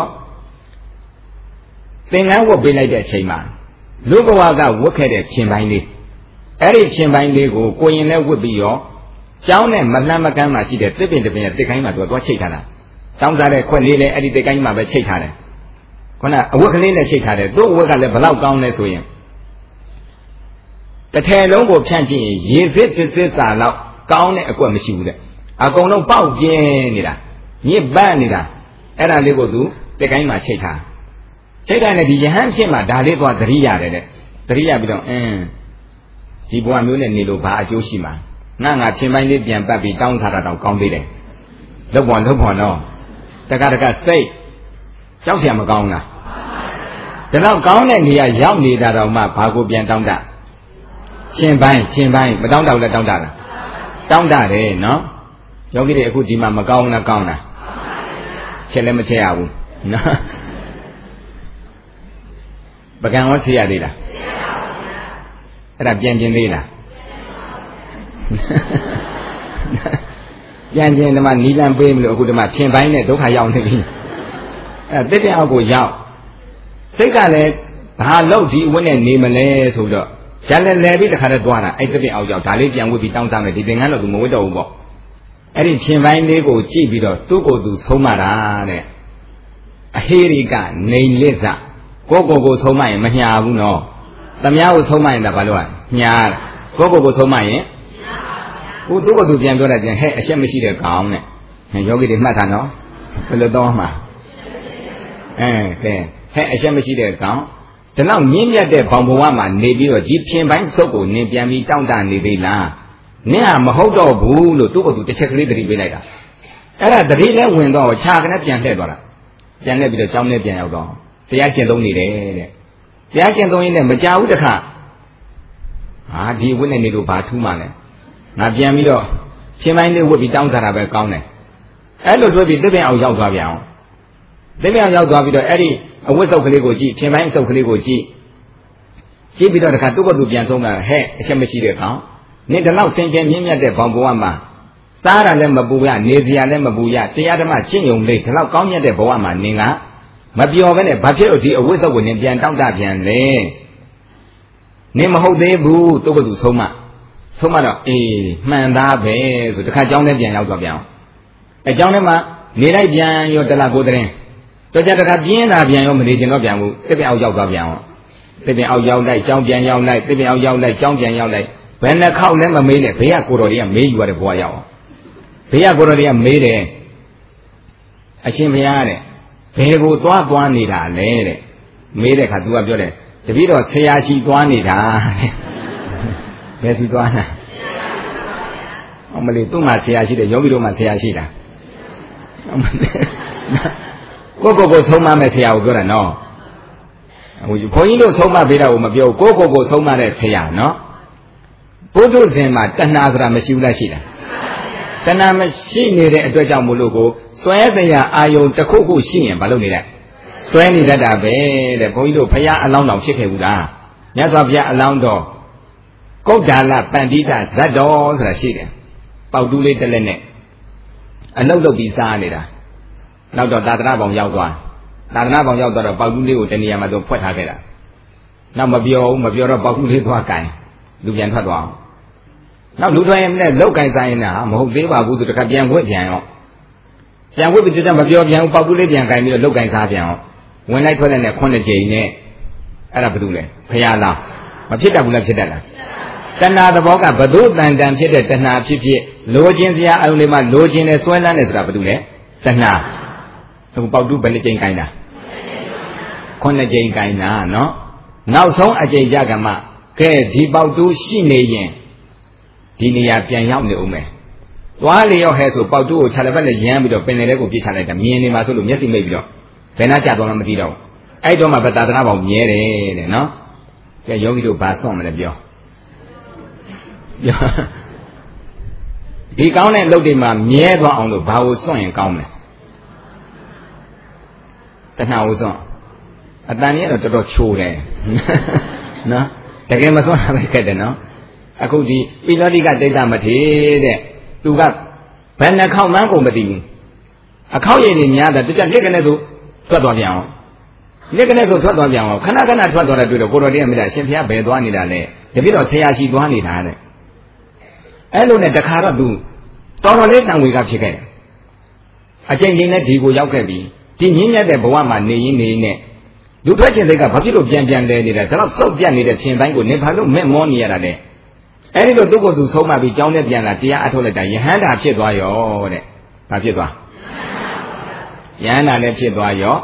သင်္ကန်းဝတ်ပေးလိုက်တဲ့အချိန်မှာလူဘဝကဝတ်ခဲ့တဲ့ဖြင်ပိုင်းလေးအဲ့ဒီဖြင်ပိုင်းလေးကိုကိုရင်နဲ့ဝတ်ပြီးတော့ကျောင်းနဲ့မလှမ်းမကမ်းမှာရှိတဲ့တစ်ပင်တစ်ပင်ရဲ့တစ်ကိုင်းမှာသူကသွားချိတ်ထားတာတောင်းစားတဲ့ခွက်လေးလည်းအဲ့ဒီတစ်ကိုင်းမှာပဲချိတ်ထားတယ်ခုနအဝတ်ကလေးနဲ့ချိတ်ထားတယ်သူ့အဝတ်ကလည်းဘလောက်ကောင်းလဲဆိုရင်တစ်ထည်လုံးကိုဖြန့်ကြည့်ရင်ရေစစ်စစ်စစ်စာလောက်ကောင်းတဲ့အကွက်မရှိဘူးတဲ့အကုန်လုံးပေါက်ပြင်းနေတာညစ်ပတ်နေတာအဲ့ဒါလေးကိုသူတက်ကိုင်းမှာချိတ်ထားချိတ်တိုင်းလည်းဒီယဟန်ဖြစ်မှာဒါလေးသွားသတိရတယ်တဲ့သတိရပြီးတော့အင်းဒီဘဝမျိုးနဲ့နေလို့ဘာအကျိုးရှိမှာငါငါချင်းပိုင်းလေးပြန်ပတ်ပြီးတောင်းစားတာတော့ကောင်းသေးတယ်လုတ်ပေါ်လုတ်ပေါ်တော့တကတကစိတ်ကြောက်เสียမကောင်းလားဒါတော့ကောင်းတဲ့နေရာရောက်နေတာတော့မှဘာကိုပြန်တောင်းတချင်းပိုင်းချင်းပိုင်းမတောင်းတော့လည်းတောင်းတလားတောင်းတတယ်နော်ယောဂီတွေအခုဒီမှာမကောင်းလားကောင်းလားချက်လည်းမချက်ရဘူးနော်ပကံရောချက်ရသေးလားအဲ့ဒါပြန်ကျင်သေးလားပြန်ကျင်ဓမ္မနီလန်ပေးမလို့အခုဓမ္မချင်းပိုင်းနဲ့ဒုက္ခရောက်နေပြီအဲ့တစ်တဲ့အောက်ကိုရောက်စိတ်ကလည်းဘာလို့ဒီအဝတ်နဲ့နေမလဲဆိုတော့ရလဲလဲပြီးတခါတည်းသွားတာအဲ့တစ်တဲ့အောက်ရောက်ဒါလေးပြန်ဝတ်ပြီးတောင်းစားမယ်ဒီသင်္ကန်းတော့သူမဝတ်တော့ဘူးပေါ့အဲ့ဒီချင်းပိုင်းလေးကိုကြည့်ပြီးတော့သူ့ကိုယ်သူဆုံးမတာတဲ့အဟိရိကနေလစ်စကိုကိုကိုဆုံးမရင်မညာဘူးနော်သမ ्या ကိုဆုံးမရင်ဒါဘာလို့อ่ะညာကိုကိုကိုဆုံးမရင်ဟိုသူ့ကိုသူပြန်ပြောလိုက်ပြန်ဟဲ့အရှက်မရှိတဲ့ကောင်နဲ့ယောဂီတွေမှတ်ထားနော်ဘယ်လိုတော့မှာအဲကဲဟဲ့အရှက်မရှိတဲ့ကောင်ဒီလောက်မြင့်မြတ်တဲ့ဘောင်ဘဝမှာနေပြီးတော့ဒီဖြင်ပိုင်းစုပ်ကိုနင်ပြန်ပြီးတောင့်တနေသေးလားနင်ဟာမဟုတ်တော့ဘူးလို့သူ့ကိုသူတစ်ချက်ကလေးတတိပေးလိုက်တာအဲ့ဒါတတိလဲဝင်တော့ခြာကနေပြန်လှည့်သွားတာပြန်လှည့်ပြီးတော့ကြောင်းနဲ့ပြန်ရောက်တော့တရားကျင့်သုံးနေတယ်တဲ့တရားကျင့်သုံးရင်းနဲ့မကြဘူးတခါဟာဒီဝိနည်းနေလို့ဘာထူးမှလဲငါပြန်ပြီးတော့ဖြင်ပိုင်းလေးဝတ်ပြီးတောင်းစားတာပဲကောင်းတယ်အဲ့လိုတွေးပြီးတစ်ပင်အောင်ရောက်သွားပြန်အောင်တစ်ပင်အောင်ရောက်သွားပြီးတော့အဲ့ဒီအဝတ်စုပ်ကလေးကိုကြည့်ဖြင်ပိုင်းစုပ်ကလေးကိုကြည့်ကြည့်ပြီးတော့တခါသူ့ကိုယ်သူပြန်ဆုံးတာဟဲ့အချက်မရှိတဲ့ကောင်နင်ဒီလောက်စင်ကြယ်မြင့်မြတ်တဲ့ဘောင်ဘဝမှာစားရလည်းမပူရနေစရာလည်းမပူရတရားဓမ္မရှင်းယုံလေးဒီလောက်ကောင်းမြတ်တဲ့ဘဝမှာနင်ကမပြောဘဲနဲ့ဘာဖြစ်လို့ဒီအဝတ်စုပ်ကိုနင်ပြန်တောင့်တပြန်လဲနင်မဟုတ်သေးဘူးသူ့ကိုယ်သူဆုံးမဆုံးမတော့အေးမှန်သားပဲဆိုတခါကြောင်းနဲ့ပြန်ရောက်သွားပြန်အောင်အဲကြောင်းထဲမှာနေလိုက်ပြန်ရောတလားကိုတရင်တော့ကြတခါပြင်းလာပြန်ရောမနေချင်တော့ပြန်ဘူးတစ်ပြန်အောက်ရောက်သွားပြန်အောင်တစ်ပြန်အောက်ရောက်လိုက်ကြောင်းပြန်ရောက်လိုက်တစ်ပြန်အောက်ရောက်လိုက်ကြောင်းပြန်ရောက်လိုက်ဘယ်နှခေါက်လည်းမမေးနဲ့ဘေးကကိုတော်တွေကမေးယူရတဲ့ဘဝရောက်အောင်ဘေးကကိုတော်တွေကမေးတယ်အရှင်ဘုရားတဲ့ဘယ်ကိုသွားသွားနေတာလဲတဲ့မေးတဲ့အခါ तू ကပြောတယ်တပည့်တော်ဆရာရှိသွားနေတာဘယ်စီသွားတာအမလေးသူ့မှာဆရာရှိတယ်ယောဂီတို့မှာဆရာရှိတာကိုကိုကိုဆုံးမမဲ့ဆရာကိုပြောတာနော်ဟိုဘုန်းကြီးတို့ဆုံးမပေးတာကိုမပြောကိုကိုကိုဆုံးမတဲ့ဆရာနော်ဘုဒ္ဓဇင်မှာတဏှာဆိုတာမရှိဘူးလားရှိတာတဏှာမရှိနေတဲ့အတွက်ကြောင့်မို့လို့ကိုစွဲတရားအာယုံတစ်ခုခုရှိရင်မလုပ်နေလဲစွဲနေတတ်တာပဲတဲ့ဘုန်းကြီးတို့ဘုရားအလောင်းတော်ဖြစ်ခဲ့ဘူးလားမြတ်စွာဘုရားအလောင်းတော်ကုဋ္ဌာလပန္တိတဇတ်တော်ဆိုတာရှိတယ်ပေါက်တူးလေးတစ်လက်နဲ့အလုတ်လုတ်ပြီးစားနေတာနောက်တော့သာသနာပေါင်ရောက်သွားသာသနာပေါင်ရောက်တော့ပေါက်တူးလေးကိုတနေရာမှာသူဖွက်ထားခဲ့တာနောက်မပြောဘူးမပြောတော့ပေါက်တူးလေးသွားကင်လူပြန်ထွက်သွားအောင်နောက်လူထွက်ရင်လည်းလောက်ကင်ဆိုင်နေတာမဟုတ်သေးပါဘူးဆိုတခါပြန်ဝှက်ပြန်ရောပြန်ဝှက်ပြီးတည်းမပြောပြန်ဘူးပေါက်တူးလေးပြန်ကင်ပြီးတော့လောက်ကင်စားပြန်အောင်ဝင်လိုက်ထွက်လိုက်နဲ့ခွန်းတစ်ချိန်နဲ့အဲ့ဒါဘာလို့လဲဖရာလားမဖြစ်တတ်ဘူးလားဖြစ်တတ်လားတဏှာသဘောကဘဒုတန်တန်ဖြစ်တဲ့တဏှာဖြစ်ဖြစ်လိုခြင်းစရာအလုံးလေးမှလိုခြင်းနဲ့စွဲလန်းတယ်ဆိုတာဘာလို့လဲတဏှာအခုပေါက်တူးဘယ်နှကြိမ်ကိုင်းတာခုနှစ်ကြိမ်ကိုင်းတာနော်နောက်ဆုံးအကြိမ်ကြကမှကဲဒီပေါက်တူးရှိနေရင်ဒီနေရာပြန်ရောက်နေဦးမယ်သွားလေရောက်ဟဲဆိုပေါက်တူးကိုခြာလက်ဘက်နဲ့ရမ်းပြီးတော့ပင်လယ်ထဲကိုပြစ်ချလိုက်တာမြင်နေမှာဆိုလို့မျက်စိမိတ်ပြီးတော့ဘယ်နှကြသွားမှမသိတော့အဲ့တော့မှဗတာသနာပေါင်းမြဲတယ်တဲ့နော်ကဲယောဂီတို့ဘာစွန့်မလဲပြောဒီကောင်းတဲ့လုပ်တွေမှာမြဲသွားအောင်လို့ဘာကိုစွန့်ရင်ကောင်းမလဲတဏှာကိုစွန့်အတန်ကြီးကတော့တော်တော်ချိုးတယ်နော်တကယ်မစွန့်တာပဲခက်တယ်နော်အခုဒီပိဋကတိတ်တမထေတဲ့သူကဘယ်နှခေါက်မှန်းကုန်မသိဘူးအခေါက်ရည်နေများတာတကြလက်ကနေဆိုထွက်သွားပြန်အောင်လက်ကနေဆိုထွက်သွားပြန်အောင်ခဏခဏထွက်သွားတဲ့တွေ့တော့ကိုတော်တည်းကမြတ်အရှင်ဘုရားဘယ်သွားနေတာလဲတပြည့်တော့ဆရာရှိသွားနေတာတဲ့အဲ့လိုနဲ့တခါတော့သူတော်တော်လေးတန်ဝေကဖြစ်ခဲ့တယ်အချိန်ချင်းနဲ့ဒီကိုရောက်ခဲ့ပြီဒီမြင့်မြတ်တဲ့ဘဝမှာနေရင်းနေနဲ့လူထွက်ခြင်းစိတ်ကဘာဖြစ်လို့ပြန်ပြန်လဲနေတာဒါတော့စောက်ပြတ်နေတဲ့ဖြင်ပိုင်းကိုနေဘာလို့မဲ့မောနေရတာလဲအဲ့ဒီလိုသူ့ကိုယ်သူဆုံးမပြီးကြောင်းနဲ့ပြန်လာတရားအထုတ်လိုက်တာယဟန္တာဖြစ်သွားရောတဲ့ဘာဖြစ်သွားယဟန္တာလည်းဖြစ်သွားရော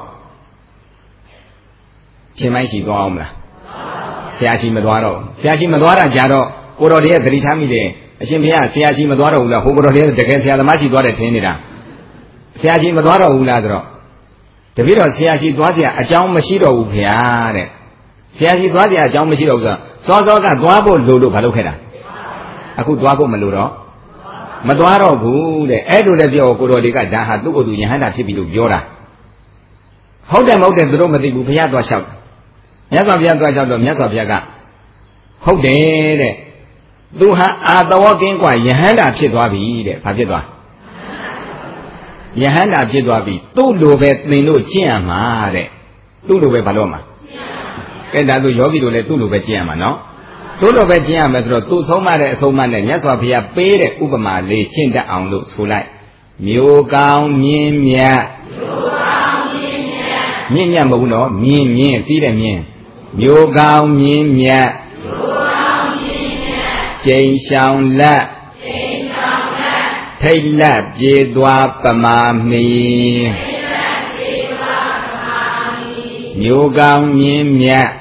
ရှင်မိုင်းရှိသွားအောင်မလားဆရာရှိမသွားတော့ဆရာရှိမသွားတာကြတော့ကိုတော်တည်းရဲ့သတိထားမိတယ်အရှင်ဘုရားဆရာရှိမသွားတော့ဘူးလားဟိုကိုတော်တည်းတကယ်ဆရာသမားရှိသွားတယ်ထင်နေတာဆရာရှိမသွားတော့ဘူးလားဆိုတော့တပည့်တော်ဆရာရှိသွားเสียအကြောင်းမရှိတော့ဘူးခင်ဗျာတဲ့ဆရာရှိသွားเสียအကြောင်းမရှိတော့ဘူးဆိုတော့စောစောကသွားဖို့လိုလို့ဘာလုပ်ခဲ့တာအခုသွားဖို့မလိုတော့မသွားတော့ဘူးတဲ့အဲ့လိုလည်းပြောကိုတော်တွေကဒါဟာသူ့ကိုယ်သူယဟန္တာဖြစ်ပြီလို့ပြောတာဟုတ်တယ်မဟုတ်တယ်သူတို့မသိဘူးဘုရားသွားလျှောက်မြတ်စွာဘုရားသွားလျှောက်တော့မြတ်စွာဘုရားကဟုတ်တယ်တဲ့သူဟာအာတဝကင်းกว่าယဟန္တာဖြစ်သွားပြီတဲ့ဘာဖြစ်သွားယဟန္တာဖြစ်သွားပြီသူ့လိုပဲသင်လို့ကျင့်ရမှာတဲ့သူ့လိုပဲဘာလို့မှာကဲဒါဆိုယောဂီတို့လည်းသူ့လိုပဲကျင့်ရမှာနော်သူ့လိုပဲကျင့်ရမယ်ဆိုတော့သူဆုံးမတဲ့အဆုံးမနဲ့မြတ်စွာဘုရားပေးတဲ့ဥပမာလေးရှင်းတတ်အောင်လို့ဆိုလိုက်မျိုးကောင်းမြင်းမြတ်မျိုးကောင်းမြင်းမြတ်မြင့်မြတ်မဟုတ်ဘူးနော်မြင်းမြင်းစီးတယ်မြင်းမျိုးကောင်းမြင်းမြတ်မျိုးကောင်းမြင်းမြတ်ချိန်ရှောင်လက်ချိန်ရှောင်လက်ထိတ်လက်ပြေသွားပမာမီထိတ်လက်ပြေသွားပမာမီမျိုးကောင်းမြင်းမြတ်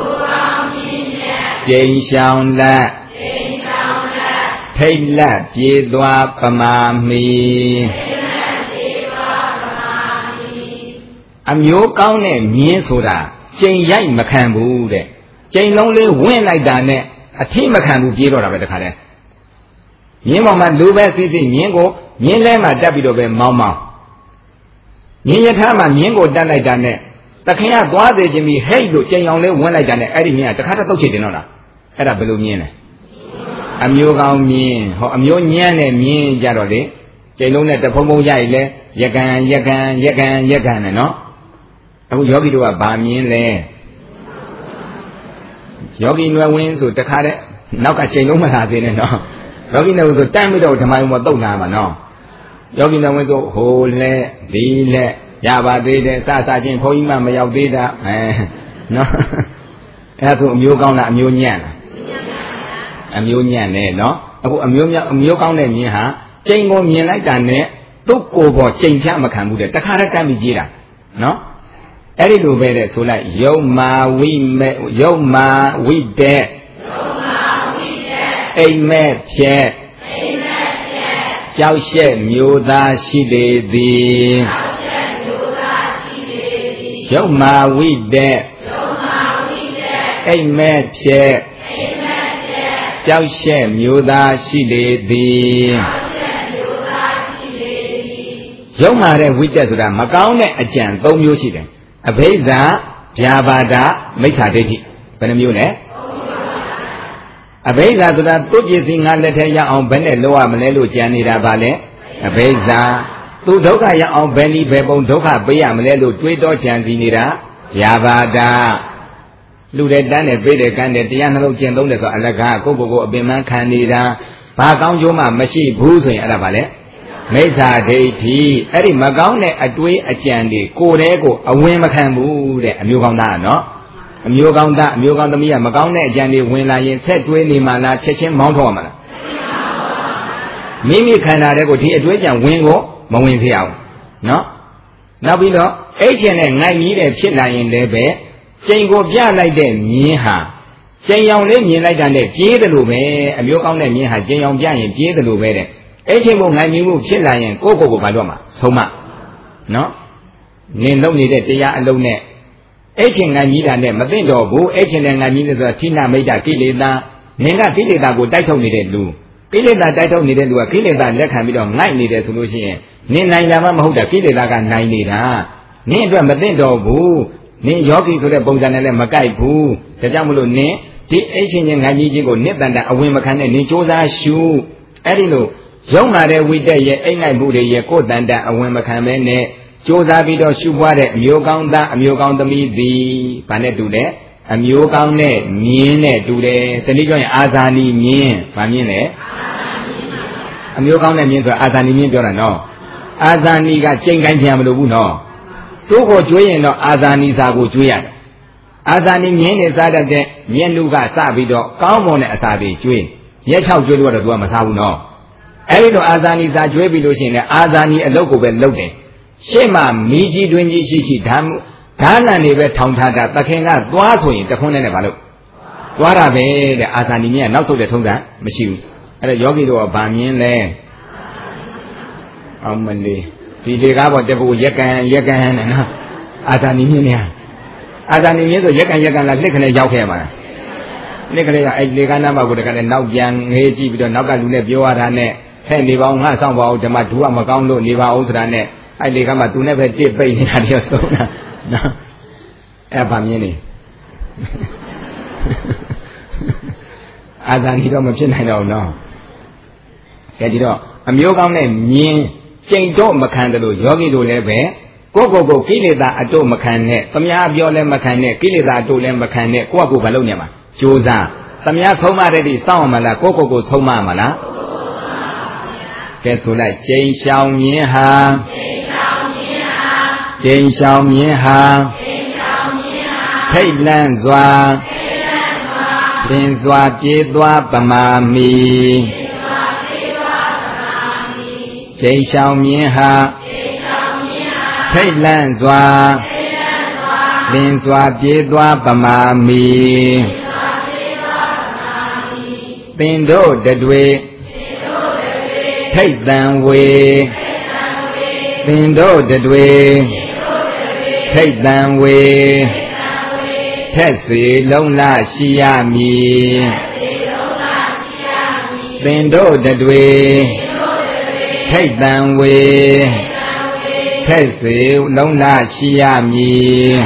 ကျိန်ရှောင်လက်ထိတ်လက်ပြေသွားပမာမီအမျိုးကောင်းတဲ့မြင်းဆိုတာကျိန်ရိုက်မခံဘူးတဲ့ကျိန်လုံးလေးဝင့်လိုက်တာနဲ့အထိမခံဘူးပြေးတော့တာပဲတခါတည်းမြင်းပေါ်မှာလူပဲစီးစီးမြင်းကိုမြင်းလဲမှာတက်ပြီးတော့ပဲမောင်းမောင်းမြင်းရထားမှာမြင်းကိုတက်လိုက်တာနဲ့တခင်ကသွားသေးခြင်းပြီးဟိတ်လို့ကျိန်အောင်လေးဝင့်လိုက်တာနဲ့အဲ့ဒီမြင်းကတခါတည်းတုတ်ချတင်တော့လားအဲ့ဒါဘယ်လိုမြင်လဲအမျိုးကောင်းမြင်ဟောအမျိုးညံ့တဲ့မြင်ကြတော့လေကျိန်လုံးနဲ့တဖုံဖုံရည်လဲရကန်ရကန်ရကန်ရကန်နဲ့နော်အခုယောဂီတို့ကဗာမြင်လဲယောဂီနွယ်ဝင်းဆိုတခါတည်းနောက်ကကျိန်လုံးမလာသေးနဲ့နော်ယောဂီနွယ်ဝင်းဆိုတန်းပြီးတော့ဓမ္မယုံမတုတ်လာမှာနော်ယောဂီနွယ်ဝင်းဆိုဟိုလက်ဒီလက်ရပါသေးတယ်စစချင်းခွန်ကြီးမှမရောက်သေးတာအဲနော်အဲ့ဒါဆိုအမျိုးကောင်းလားအမျိုးညံ့လားအမျိုးညံ့တယ်နော်အခုအမျိုးအမျိုးကောင်းတဲ့မြင်းဟာကျိန်ကိုမြင်လိုက်တာနဲ့သူ့ကိုယ်ပေါ်ကျိန်ချမခံဘူးတဲ့တခါတည်းကမ်းပြီးပြေးတာနော်အဲ့ဒီလိုပဲတဲ့ဆိုလိုက်ယုံမာဝိမေယုံမာဝိတဲ့ယုံမာဝိတဲ့အိမ်မဲ့ဖြဲအိမ်မဲ့ဖြဲကြောက်ရှက်မျိုးသားရှိလေသည်ကြောက်ရှက်မျိုးသားရှိလေသည်ယုံမာဝိတဲ့ယုံမာဝိတဲ့အိမ်မဲ့ဖြဲအိမ်မဲ့ဖြဲကြောက်ရှက်မျိုးသားရှိလေသည်ကြောက်ရှက်မျိုးသားရှိလေသည်ယုံမာတဲ့ဝိတက်ဆိုတာမကောင်းတဲ့အကြံ၃မျိုးရှိတယ်အဘိဓါဗျာပါဒမိစ္ဆာဒိဋ္ဌိဘယ်နှမျိုးလဲအဘိဓါဆိုတာသူ့ပစ္စည်းငါလက်ထဲရအောင်ဘယ်နဲ့လောက်ရမလဲလို့ကြံနေတာပါလေအဘိဓါသူဒုက္ခရအောင်ဘယ်နည်းဘယ်ပုံဒုက္ခပေးရမလဲလို့တွေးတောကြံစီနေတာဗျာပါဒလူတဲ့တန်းနဲ့ပေးတဲ့ကန်းနဲ့တရားနှလုံးကျင့်သုံးတယ်ဆိုအလကားကိုယ့်ကိုယ်ကိုအပင်ပန်းခံနေတာဘာကောင်းကျိုးမှမရှိဘူးဆိုရင်အဲ့ဒါပါလေမိစ္ဆာဒိဋ္ဌိအဲ့ဒီမကောင်းတဲ့အတွေးအကြံတွေကိုယ်တည်းကိုအဝင်မခံဘူးတဲ့အမျိုးကောင်းသားနော်အမျိုးကောင်းသားအမျိုးကောင်းသမီးကမကောင်းတဲ့အကြံတွေဝင်လာရင်ဆက်တွေးနေမှလားချက်ချင်းမောင်းထုတ်ရမှာလားမိမိခန္ဓာတဲ့ကိုဒီအတွေးကြံဝင်ကိုမဝင်စေအောင်နော်နောက်ပြီးတော့အိတ်ချင်တဲ့ငိုက်မြည်တဲ့ဖြစ်လာရင်လည်းပဲချိန်ကိုပြလိုက်တဲ့မြင်းဟာချိန်ရောင်လေးမြင်လိုက်တာနဲ့ပြေးတယ်လို့ပဲအမျိုးကောင်းတဲ့မြင်းဟာချိန်ရောင်ပြရင်ပြေးတယ်လို့ပဲတဲ့အဲ့ချိန်ကိုငိုင်မြမှုဖြစ်လာရင်ကိုယ့်ကိုယ်ကိုဘာလို့မှာဆုံးမနော်နင်လုံးနေတဲ့တရားအလုံးနဲ့အဲ့ချိန်ငိုင်မြတာနဲ့မသိတော့ဘူးအဲ့ချိန်နဲ့ငိုင်မြနေဆိုတာဌိနမိတ်တာကိလေသာနင်ကကိလေသာကိုတိုက်ထုတ်နေတဲ့လူကိလေသာတိုက်ထုတ်နေတဲ့လူကကိလေသာလက်ခံပြီးတော့ငိုက်နေတယ်ဆိုလို့ရှိရင်နင်နိုင်တာမှမဟုတ်တာကိလေသာကနိုင်နေတာနင်အတွက်မသိတော့ဘူးနင်ယောဂီဆိုတဲ့ပုံစံနဲ့လည်းမကိုက်ဘူးဒါကြောင့်မလို့နင်ဒီအဲ့ချိန်နဲ့ငိုင်မြခြင်းကိုနှစ်တန်တန်အဝင်မခံနဲ့နင်စ조사ရှုအဲ့ဒီလိုယုံမာတဲ့ဝိတက်ရဲ့အိမ်ငိုက်မှုတွေရဲ့ကိုယ်တန်တန်အဝင်မခံမဲနဲ့ကြိုးစားပြီးတော့ရှုပွားတဲ့အမျိုးကောင်းသားအမျိုးကောင်းသမီးသည်ဘာနဲ့တူလဲအမျိုးကောင်းနဲ့မြင်းနဲ့တူတယ်တနည်းပြောရင်အာဇာနည်မြင်းဘာမြင်းလဲအမျိုးကောင်းနဲ့မြင်းဆိုတာအာဇာနည်မြင်းပြောတာနော်အာဇာနည်ကကြိမ်ကိုင်းပြန်မလို့ဘူးနော်သူ့ကိုကျွေးရင်တော့အာဇာနည်စာကိုကျွေးရတယ်အာဇာနည်မြင်းနဲ့စားတတ်တဲ့မြင်းလူကစပြီးတော့ကောင်းမွန်တဲ့အစာတွေကျွေးရက်၆ကျွေးလို့တော့သူကမစားဘူးနော်အဲ့ဒီတော့အာဇာနည်စာကျွေးပြီးလို့ရှိရင်လည်းအာဇာနည်အလုပ်ကိုပဲလုပ်တယ်ရှေ့မှာမီးကြီးတွင်ကြီးရှိရှိဓာဓာနံတွေပဲထောင်ထားတာသခင်ကသွားဆိုရင်တခွန်းနဲ့နဲ့ဘာလို့သွားတာပဲတဲ့အာဇာနည်မြတ်နောက်ဆုတ်တဲ့ထုံးစံမရှိဘူးအဲ့ဒါယောဂီတို့ကဗာမြင်လဲအောင်မလေးဒီလေကားပေါ်တကူရက်ကန်ရက်ကန်နဲ့နော်အာဇာနည်မြင့်နေအာဇာနည်မြင့်ဆိုရက်ကန်ရက်ကန်လာလက်ခနဲ့ရောက်ခဲ့မှာလက်ကလေးကအဲ့လေကားနားမှာကိုတကလည်းနောက်ပြန်ငေးကြည့်ပြီးတော့နောက်ကလူနဲ့ပြောရတာနဲ့ဟဲ့နေပါအောင်ငါဆောင်ပါအောင်ဓမ္မဒူကမကောင်းလို့နေပါအောင်ဆိုတာနဲ့အဲ့လေကားမှာသူနဲ့ပဲတစ်ပိတ်နေတာတည်းဆုံးတာနော်အဲ့ဗာမြင်နေအာဇာနည်တော့မဖြစ်နိုင်တော့ဘူးနော်ကဲဒီတော့အမျိုးကောင်းနဲ့မြင်ကျင့်တော့မခံတယ်လို့ယောဂီတို့လည်းပဲကိုယ့်ကိုယ်ကိုကိလေသာအတုမခံနဲ့သမားပြောလည်းမခံနဲ့ကိလေသာအတုလည်းမခံနဲ့ကိုယ့်ကိုယ်ဘာလုပ်နေမှာကြိုးစားသမားဆုံးမတဲ့ဒီစောင့်အောင်မလားကိုယ့်ကိုယ်ကိုဆုံးမမှာလားကဲဆိုလိုက်ကျိန်ရှောင်မြင်ဟာကျိန်ရှောင်မြင်ဟာထိတ်လန့်စွာလင်းစွာပြေးသွားပမာမီကျိန်ရှောင်မြင်ဟာထိတ်လန့်စွာလင်းစွာပြေးသွားပမာမီသင်တို့တတွေထိတ်တန်ဝေသင်တို့တတွေထိတ်တန်ဝေထက်စီလုံးလရှိရမည်သင်တို့တတွေထိတ်တန်ဝေထက်စီလုံးလရှိရမည်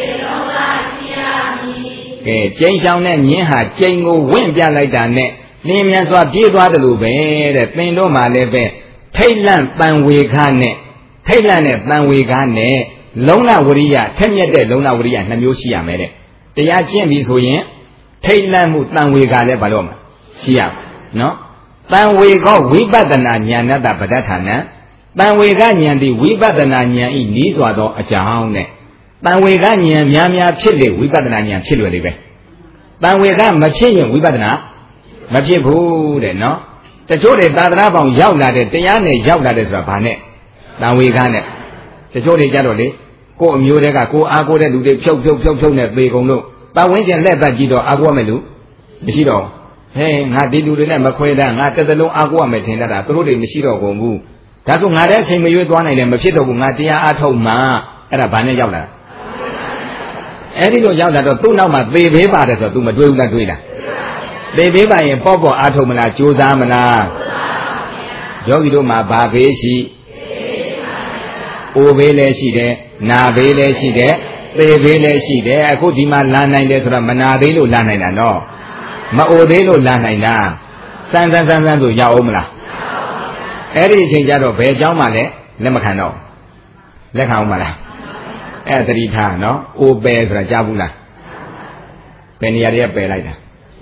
ကဲကျိန်ဆောင်တဲ့မြင်းဟာကျိန်ကိုဝင့်ပြလိုက်တာနဲ့လင်းမြန်စွာပြေးသွားတယ်လို့ပဲတဲ့သင်တို့မှလည်းပဲထိတ်လန့်တန်ဝေခနဲ့ထိတ်လန့်တဲ့တန်ဝေခနဲ့လုံးလဝရိယဆက်မြက်တဲ့လုံးလဝရိယနှမျိုးရှိရမယ်တဲ့တရားကျင့်ပြီဆိုရင်ထိတ်လန့်မှုတန်ဝေခလည်းဘာလို့မရှိရနော်တန်ဝေခောဝိပဿနာဉာဏတပဋ္ဌာနံတန်ဝေကဉာဏ်သည်ဝိပဿနာဉာဏ်ဤနီးစွာသောအကြောင်းနဲ့တန်ဝေကဉာဏ်များများဖြစ်လေဝိပဿနာဉာဏ်ဖြစ်လွယ်လေပဲတန်ဝေကမဖြစ်ရင်ဝိပဿနာမဖြစ်ဘူးတဲ့နော်တချို့တွေသာသနာပေါင်းရောက်လာတဲ့တရားနဲ့ရောက်လာတဲ့ဆိုတာဘာနဲ့တန်ဝေကနဲ့တချို့တွေကြတော့လေကိုယ်အမျိုးတွေကကိုယ်အားကိုးတဲ့လူတွေဖြုတ်ဖြုတ်ဖြုတ်ဖြုတ်နဲ့သေကုန်လို့တဝင်းကျင်လက်သက်ကြည့်တော့အားကိုးရမယ်လူမရှိတော့ဟဲငါဒီလူတွေနဲ့မခွဲတာငါတစ်သလုံးအားကိုးရမယ်ထင်တတ်တာသူတို့တွေမရှိတော့ကုန်ဘူးဒါဆိုငါတဲ့အချိန်မရွေးသွားနိုင်တယ်မဖြစ်တော့ဘူးငါတရားအားထုတ်မှအဲ့ဒါဘာနဲ့ရောက်လာအဲ့ဒီလိုရောက်လာတော့သူ့နောက်မှာသေဘေးပါတယ်ဆိုတော့ तू မတွေးဘူးလားတွေးလားသေဘေးပါရင်ပေါ့ပေါ့အားထုတ်မလားကြိုးစားမလားယောဂီတို့မှာဘာဘေးရှိအိုဘေးလည်းရှိတယ်နာဘေးလည်းရှိတယ်သေဘေးလည်းရှိတယ်အခုဒီမှာလာနိုင်တယ်ဆိုတော့မနာသေးလို့လာနိုင်တာနော်မအိုသေးလို့လာနိုင်တာစမ်းစမ်းစမ်းစမ်းဆိုရအောင်မလားအဲ့ဒီအချိန်ကျတော့ဘယ်เจ้าမှလည်းလက်မခံတော့လက်ခံအောင်မလားအဲ့တတိထားနော်အိုပယ်ဆိုတာကြားဘူးလားဘယ်နေရာတွေကပယ်လိုက်တာ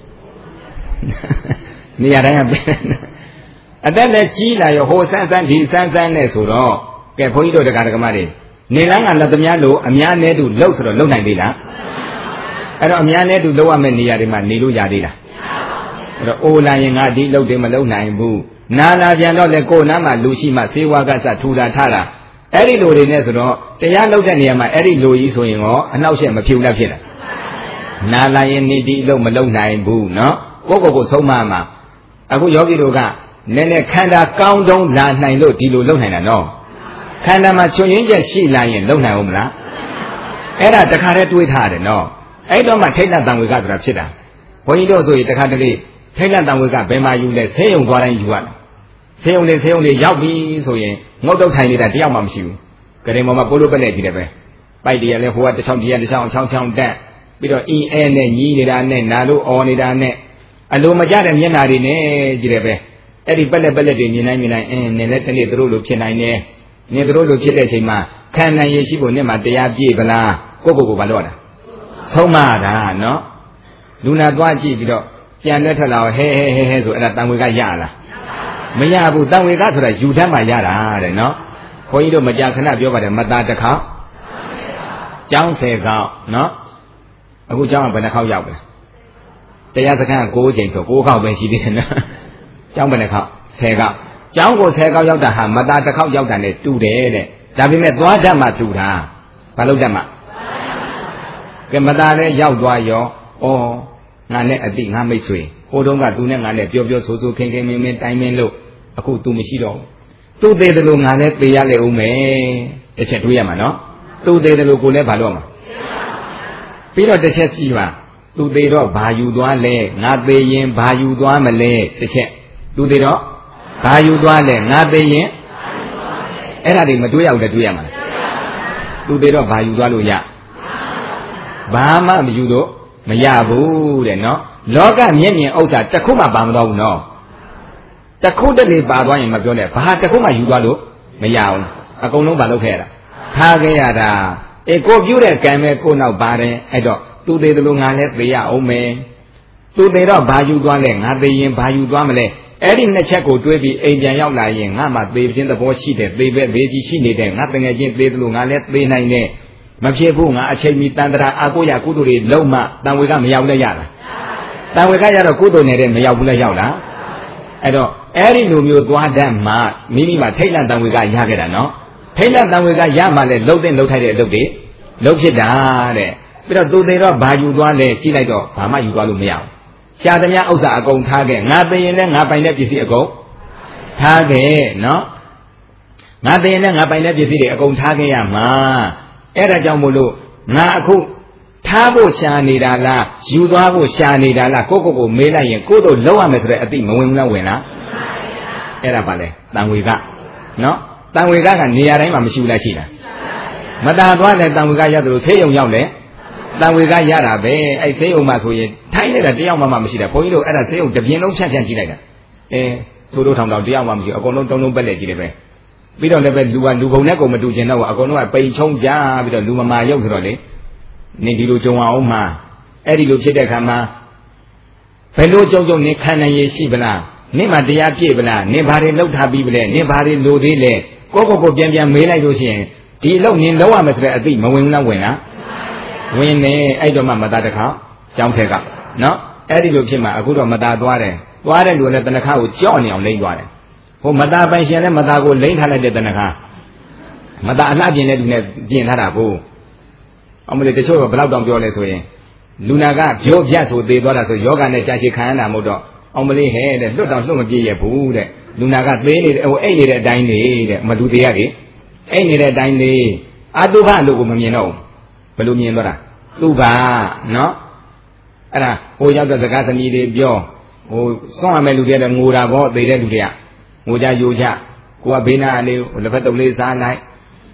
နေရာတိုင်းကပယ်အသက်လည်းကြီးလာရောဟိုစမ်းစမ်းဒီစမ်းစမ်းနဲ့ဆိုတော့ကဲဘုန်းကြီးတို့တရားဓမ္မတွေနေလန်းကလက်သမားလို့အများနဲ့တူလှုပ်ဆိုတော့လှုပ်နိုင်သေးလားအဲ့တော့အများနဲ့တူလှုပ်ရမယ့်နေရာတွေမှာနေလို့ရသေးလားအဲ့တော့အိုလာရင်ငါဒီလှုပ်တယ်မလှုပ်နိုင်ဘူးနာလာပြန်တော့လေကိုယ်နားမှာလူရှိမှစေဝါကစထူတာထတာအဲ့ဒီလိုတွေနဲ့ဆိုတော့တရားလှုပ်တဲ့နေရာမှာအဲ့ဒီလိုကြီးဆိုရင်ရောအနှောက်အယှက်မဖြစ်ဘူးလားဖြစ်လားနာလာရင်နေဒီလှုပ်မလှုပ်နိုင်ဘူးနော်ကိုယ့်ကိုယ်ကိုဆုံးမမှာအခုယောဂီတို့ကနည်းနည်းခန္ဓာကောင်းတုံးလာနိုင်လို့ဒီလိုလှုပ်နိုင်တာနော်ခန္ဓာမှာချွန်ရင်းချက်ရှိလာရင်လှုပ်နိုင်ဦးမလားအဲ့ဒါတခါတည်းတွေးထားတယ်နော်အဲ့တော့မှထိတ်လန့်တံဝေကဆိုတာဖြစ်တာဘုန်းကြီးတို့ဆိုရင်တခါတလေထိတ်လန့်တံဝေကဘယ်မှာယူလဲဆေးရုံသွားတိုင်းယူရတာဆေးရုံလေးဆေးရုံလေးရောက်ပြီဆိုရင်ငုတ်တုတ်ထိုင်နေတာတယောက်မှမရှိဘူးကရင်ပေါ်မှာပိုးလို့ပက်လက်ကြည့်တယ်ပဲပိုက်တရလဲဟိုကတစ်ချောင်းတရတစ်ချောင်းချောင်းချောင်းတက်ပြီးတော့အင်းအဲနဲ့ညီးနေတာနဲ့နာလို့အော်နေတာနဲ့အလိုမကျတဲ့မျက်နာတွေနဲ့ကြည့်တယ်ပဲအဲ့ဒီပက်လက်ပက်လက်တွေမြင်နိုင်မြင်နိုင်အင်းနေလဲတနေ့တို့လိုဖြစ်နိုင်တယ်နေတို့လိုဖြစ်တဲ့အချိန်မှာခံနိုင်ရရှိဖို့နဲ့မှတရားပြည့်ပလားကိုယ့်ကိုယ်ကိုဘာလို့ရတာဆုံးမတာနော်လူနာသွားကြည့်ပြီးတော့ပြန်လက်ထက်လာဟဲဟဲဟဲဟဲဆိုအဲ့ဒါတန်ဝေကရလားမရဘူးတန်ဝေကဆိုတာယူတတ်မှရတာတဲ့နော်ခွန်ကြီးတို့မကြာခဏပြောပါတယ်မသားတစ်ခေါက်ကျောင်းဆယ်ခေါက်နော်အခုကျောင်းကဘယ်နှခေါက်ရောက်လဲတရားစခန်းကိုချိန်ဆိုကိုခေါက်ပဲရှိသေးတယ်နော်ကျောင်းဘယ်နှခေါက်ဆယ်ခေါက်ကျောင်းကိုဆယ်ခေါက်ရောက်တာဟာမသားတစ်ခေါက်ရောက်တာနဲ့တူတယ်တဲ့ဒါပေမဲ့သွားတတ်မှတူတာဘာလို့တတ်မှကဲမသားလည်းရောက်သွားရောဩငါနဲ့အတိငါမိတ်ဆွေဟိုတုန်းကသူနဲ့ငါနဲ့ပြောပြောဆိုဆိုခင်ခင်မင်းမင်းတိုင်းမင်းလို့အခု तू မရှိတော့သူ့သေးတယ်လို့ငါလည်းသေရလေဦးမယ်တစ်ချက်တွေးရမှာနော်သူ့သေးတယ်လို့ကိုလည်းဘာလို့မှာပြီးတော့တစ်ချက်စီပါသူသေးတော့ဘာယူသွားလဲငါသေးရင်ဘာယူသွားမလဲတစ်ချက်သူသေးတော့ဘာယူသွားလဲငါသေးရင်အဲ့ဒါတွေမတွေးရဘူးလေတွေးရမှာသူသေးတော့ဘာယူသွားလို့ရဘာမှမယူတော့မရဘူးတဲ့နော်လောကမျက်မြင်ဥစ္စာတစ်ခုမှပါမတော့ဘူးနော်တစ်ခုတည်းလေးပါသွားရင်မပြောနဲ့ဘာတစ်ခုမှယူသွားလို့မရဘူးအကုန်လုံးပါလုပ်ခဲ့ရတာထားခဲ့ရတာအေကိုပြုတဲ့ကံပဲကိုနောက်ပါတယ်အဲ့တော့သူသေးတယ်လို့ငါလည်းသေရအောင်မယ်သူသေးတော့ဘာယူသွားလဲငါသေရင်ဘာယူသွားမလဲအဲ့ဒီနှစ်ချက်ကိုတွေးပြီးအိမ်ပြန်ရောက်လာရင်ငါမှသေခြင်းသဘောရှိတယ်သေပဲသေကြီးရှိနေတဲ့ငါတငယ်ချင်းသေတယ်လို့ငါလည်းသေနိုင်တယ်မဖြစ်ဘူးငါအချိန်မီတန်တရာအာကိုရကုသိုလ်တွေလုံးမတန်ဝေကမရောက်လဲရတာတန်ဝေကရတော့ကုသိုလ်နေတဲ့မရောက်ဘူးလဲရောက်လားအဲ့တော့အဲ့ဒီလိုမျိုးသွားတတ်မှမိမိမှာထိတ်လန့်တန်ဝေကရခဲ့တာနော်ထိတ်လန့်တန်ဝေကရမှလည်းလှုပ်တဲ့လှုပ်ထိုက်တဲ့အလုပ်တွေလှုပ်ဖြစ်တာတဲ့ပြီးတော့သူသေးတော့ဘာယူသွားလဲကြည့်လိုက်တော့ဘာမှယူသွားလို့မရဘူးရှားသမျှဥစ္စာအကုန်ထားခဲ့ငါသိရင်လည်းငါပိုင်တဲ့ပစ္စည်းအကုန်ထားခဲ့နော်ငါသိရင်လည်းငါပိုင်တဲ့ပစ္စည်းတွေအကုန်ထားခဲ့ရမှာအဲ့ဒါကြောင့်မို့လို့ငါအခုထားဖို့ရှာနေတာလားယူသွားဖို့ရှာနေတာလားကိုကိုကိုမေးလိုက်ရင်ကိုတို့လောက်ရမယ်ဆိုတဲ့အတိမဝင်ဘူးလားဝင်လားအဲ့ဒါပါလေတန်ဝေကနော်တန်ဝေကကနေရာတိုင်းမှာမရှိဘူးလားရှိလားမတာသွားတဲ့တန်ဝေကရသလိုဆေးရုံရောက်လေတန်ဝေကရတာပဲအဲ့ဆေးရုံမှာဆိုရင်ထိုင်းနေတာတယောက်မှမရှိတာဘုန်းကြီးတို့အဲ့ဒါဆေးရုံတစ်ပြင်းလုံးဖြန့်ဖြန့်ကြည့်လိုက်တာအဲသူတို့ထောင်ထောင်တယောက်မှမရှိဘူးအကုန်လုံးတုံးလုံးပက်လက်ကြည့်တယ်ပဲပြီးတော့လည်းပဲလူကလူပုံနဲ့ကိုမတူကျင်တော့အကုန်လုံးကပိန်ချုံကြပြီးတော့လူမမာရုပ်ဆိုတော့လေနင်ဒီလိုကြုံအောင်မှာအဲ့ဒီလိုဖြစ်တဲ့ခါမှာဘယ်လိုကြုံကြုံနင်ခံနိုင်ရရှိပလားနင်မှာတရားပြည့်ပလားနင်ဘာတွေလောက်ထားပြီးပလဲနင်ဘာတွေလိုသေးလဲကိုကိုကိုပြန်ပြန်မေးလိုက်လို့ရှိရင်ဒီလောက်နင်လောက်ရမယ်ဆိုတဲ့အသိမဝင်ဘူးလားဝင်လားဝင်နေအဲ့တော့မှမသားတစ်ခါကျောင်းဆက်ကနော်အဲ့ဒီလိုဖြစ်မှာအခုတော့မသားသွားတယ်သွားတဲ့လူလည်းတဏ္ဍခါကိုကြော့နေအောင်လိမ့်သွားတယ်ဟိုမသားပိုင်ရှင်လည်းမသားကိုလိမ့်ထားလိုက်တဲ့တဏ္ဍခါမသားအလှပြင်တဲ့လူနဲ့ပြင်ထားတာကိုအမလေးတချို့ကဘယ်လောက်တောင်ပြောလဲဆိုရင်လူနာကပြိုပြတ်ဆိုသေးသွားတာဆိုယောဂနဲ့ကြာရှည်ခံရတာမဟုတ်တော့အမလေးဟဲ့တဲ့လွတ်တော့လွတ်မပြေရဘူးတဲ့လူနာကသေးနေဟိုအိတ်နေတဲ့အတိုင်းနေတဲ့မလူတရားကြီးအိတ်နေတဲ့အတိုင်းနေအတုခလို့ကိုမမြင်တော့ဘယ်လိုမြင်သွားတာသူကနော်အဲ့ဒါဟိုရောက်တဲ့စကားသမီးတွေပြောဟိုစွန့်ရမယ့်လူတွေကတော့ငိုတာပေါ့သေတဲ့လူတွေကငိုကြယိုကြကိုကဘေးနားလေးလက်ဖက်တုပ်လေးစားလိုက်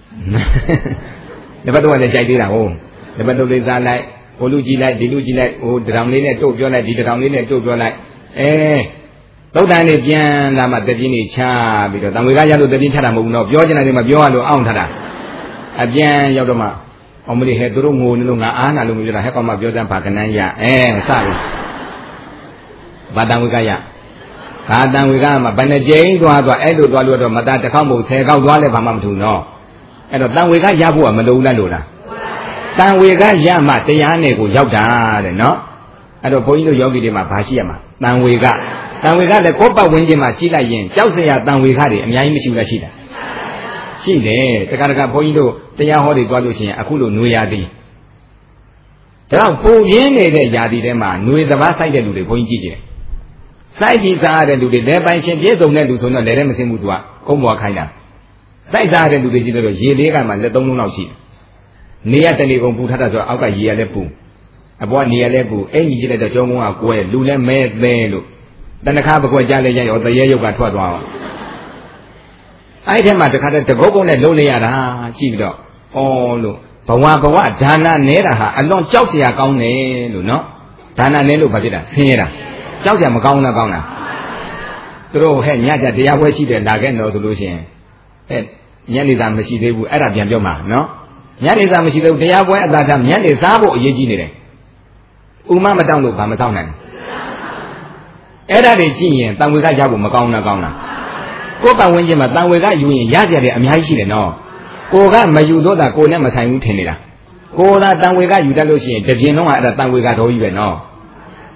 လက်ဖက်တုပ်ကလည်းကြိုက်သေးတာဟုတ်လက်ဖက်တုပ်လေးစားလိုက်ဟိုလူကြည့်လိုက်ဒီလူကြည့်လိုက်ဟိုတရောင်လေးနဲ့တို့ပြောလိုက်ဒီတရောင်လေးနဲ့တို့ပြောလိုက်အဲသုတ်တန်လေးပြန်လာမှတပြင်းနေချပြီးတော့တံဝေကရလို့တပြင်းချတာမဟုတ်ဘူးနော်ပြောချင်တယ်မပြောရလို့အောင့်ထားတာအပြန်ရောက်တော့မှအမလေးဟဲ့သူတို့ငိုနေလို့ငါအားနာလို့မပြောတာဟဲ့ကောင်မပြောစမ်းဘာကနန်းရအဲစပြီဘာတံဝေကရဘာတံဝေကမှာဘယ်နှကြိမ်သွားသွားအဲ့လိုသွားလို့တော့မသားတစ်ခေါက်မဟုတ်ဆယ်ခေါက်သွားလဲဘာမှမထူနော်အဲ့တော့တံဝေကရဖို့ကမလိုဘူးလားလို့လားတန်ဝေကရမှတရားနဲ့ကိုရောက်တာတဲ့နော်အဲ့တော့ဘုန်းကြီးတို့ယောဂီတွေမှာဘာရှိရမှာတန်ဝေကတန်ဝေကလည်းကိုယ်ပတ်ဝန်းကျင်မှာရှိလိုက်ရင်ကြောက်စရာတန်ဝေကတွေအများကြီးမရှိဘူးလားရှိတာရှိတယ်တခါတခါဘုန်းကြီးတို့တရားဟောတွေတွားလို့ရှိရင်အခုလိုຫນွေရာသီဒါတော့ပူရင်းနေတဲ့ရာသီထဲမှာຫນွေသဘာစိုက်တဲ့လူတွေဘုန်းကြီးကြည့်ကြည့်စိုက်ပြီးစားရတဲ့လူတွေလက်ပိုင်ရှင်ပြည့်စုံတဲ့လူဆိုတော့လက်ထဲမစင်းဘူးသူကကုန်းပေါ်ခိုင်းတာစိုက်စားတဲ့လူတွေကြည့်တော့ရေလေးကမှလက်သုံးလုံးလောက်ရှိတယ်နေရတဏီကုံပူထားတာဆိုအောက်ကရေရလည်းပူအပေါ်ကနေရလည်းပူအဲ့ကြီးကြည့်လိုက်တော့ကျောင်းကုန်းကကွဲလူလည်းမဲသဲလို့တဏ္ဍခါပကွက်ကြလဲရရောတရေရုပ်ကထွက်သွားအောင်အဲ့ထဲမှာတခါတည်းတကုတ်ကုန်းနဲ့လုံးလိုက်ရတာကြည့်ပြီးတော့အော်လို့ဘဝဘဝဒါနနဲတာဟာအလွန်ကြောက်စရာကောင်းတယ်လို့နော်ဒါနနဲလို့ဘာဖြစ်တာဆင်းရဲတာကြောက်စရာမကောင်းလားကောင်းလားသူတို့ဟဲ့ညကြတရားပွဲရှိတယ်လာခဲ့တော့ဆိုလို့ရှိရင်ဟဲ့ညနေစာမရှိသေးဘူးအဲ့ဒါပြန်ပြောမှာနော်ညနေစာမရှိသေးဘူးတရားပွဲအသာထညနေစားဖို့အရေးကြီးနေတယ်ဥမမတောင်းလို့ဘာမတောင်းနိုင်အဲ့ဒါတွေကြည့်ရင်တန်ဝေကရဖို့မကောင်းလားကောင်းလားကိုယ်ပတ်ဝန်းကျင်မှာတန်ဝေကယူရင်ရကြရတယ်အများကြီးရှိတယ်နော်ကိုကမယူတော့တာကိုနဲ့မဆိုင်ဘူးထင်နေတာကိုသာတန်ဝေကယူတတ်လို့ရှိရင်တပြင်းလုံးကအဲ့ဒါတန်ဝေကတော်ကြီးပဲနော်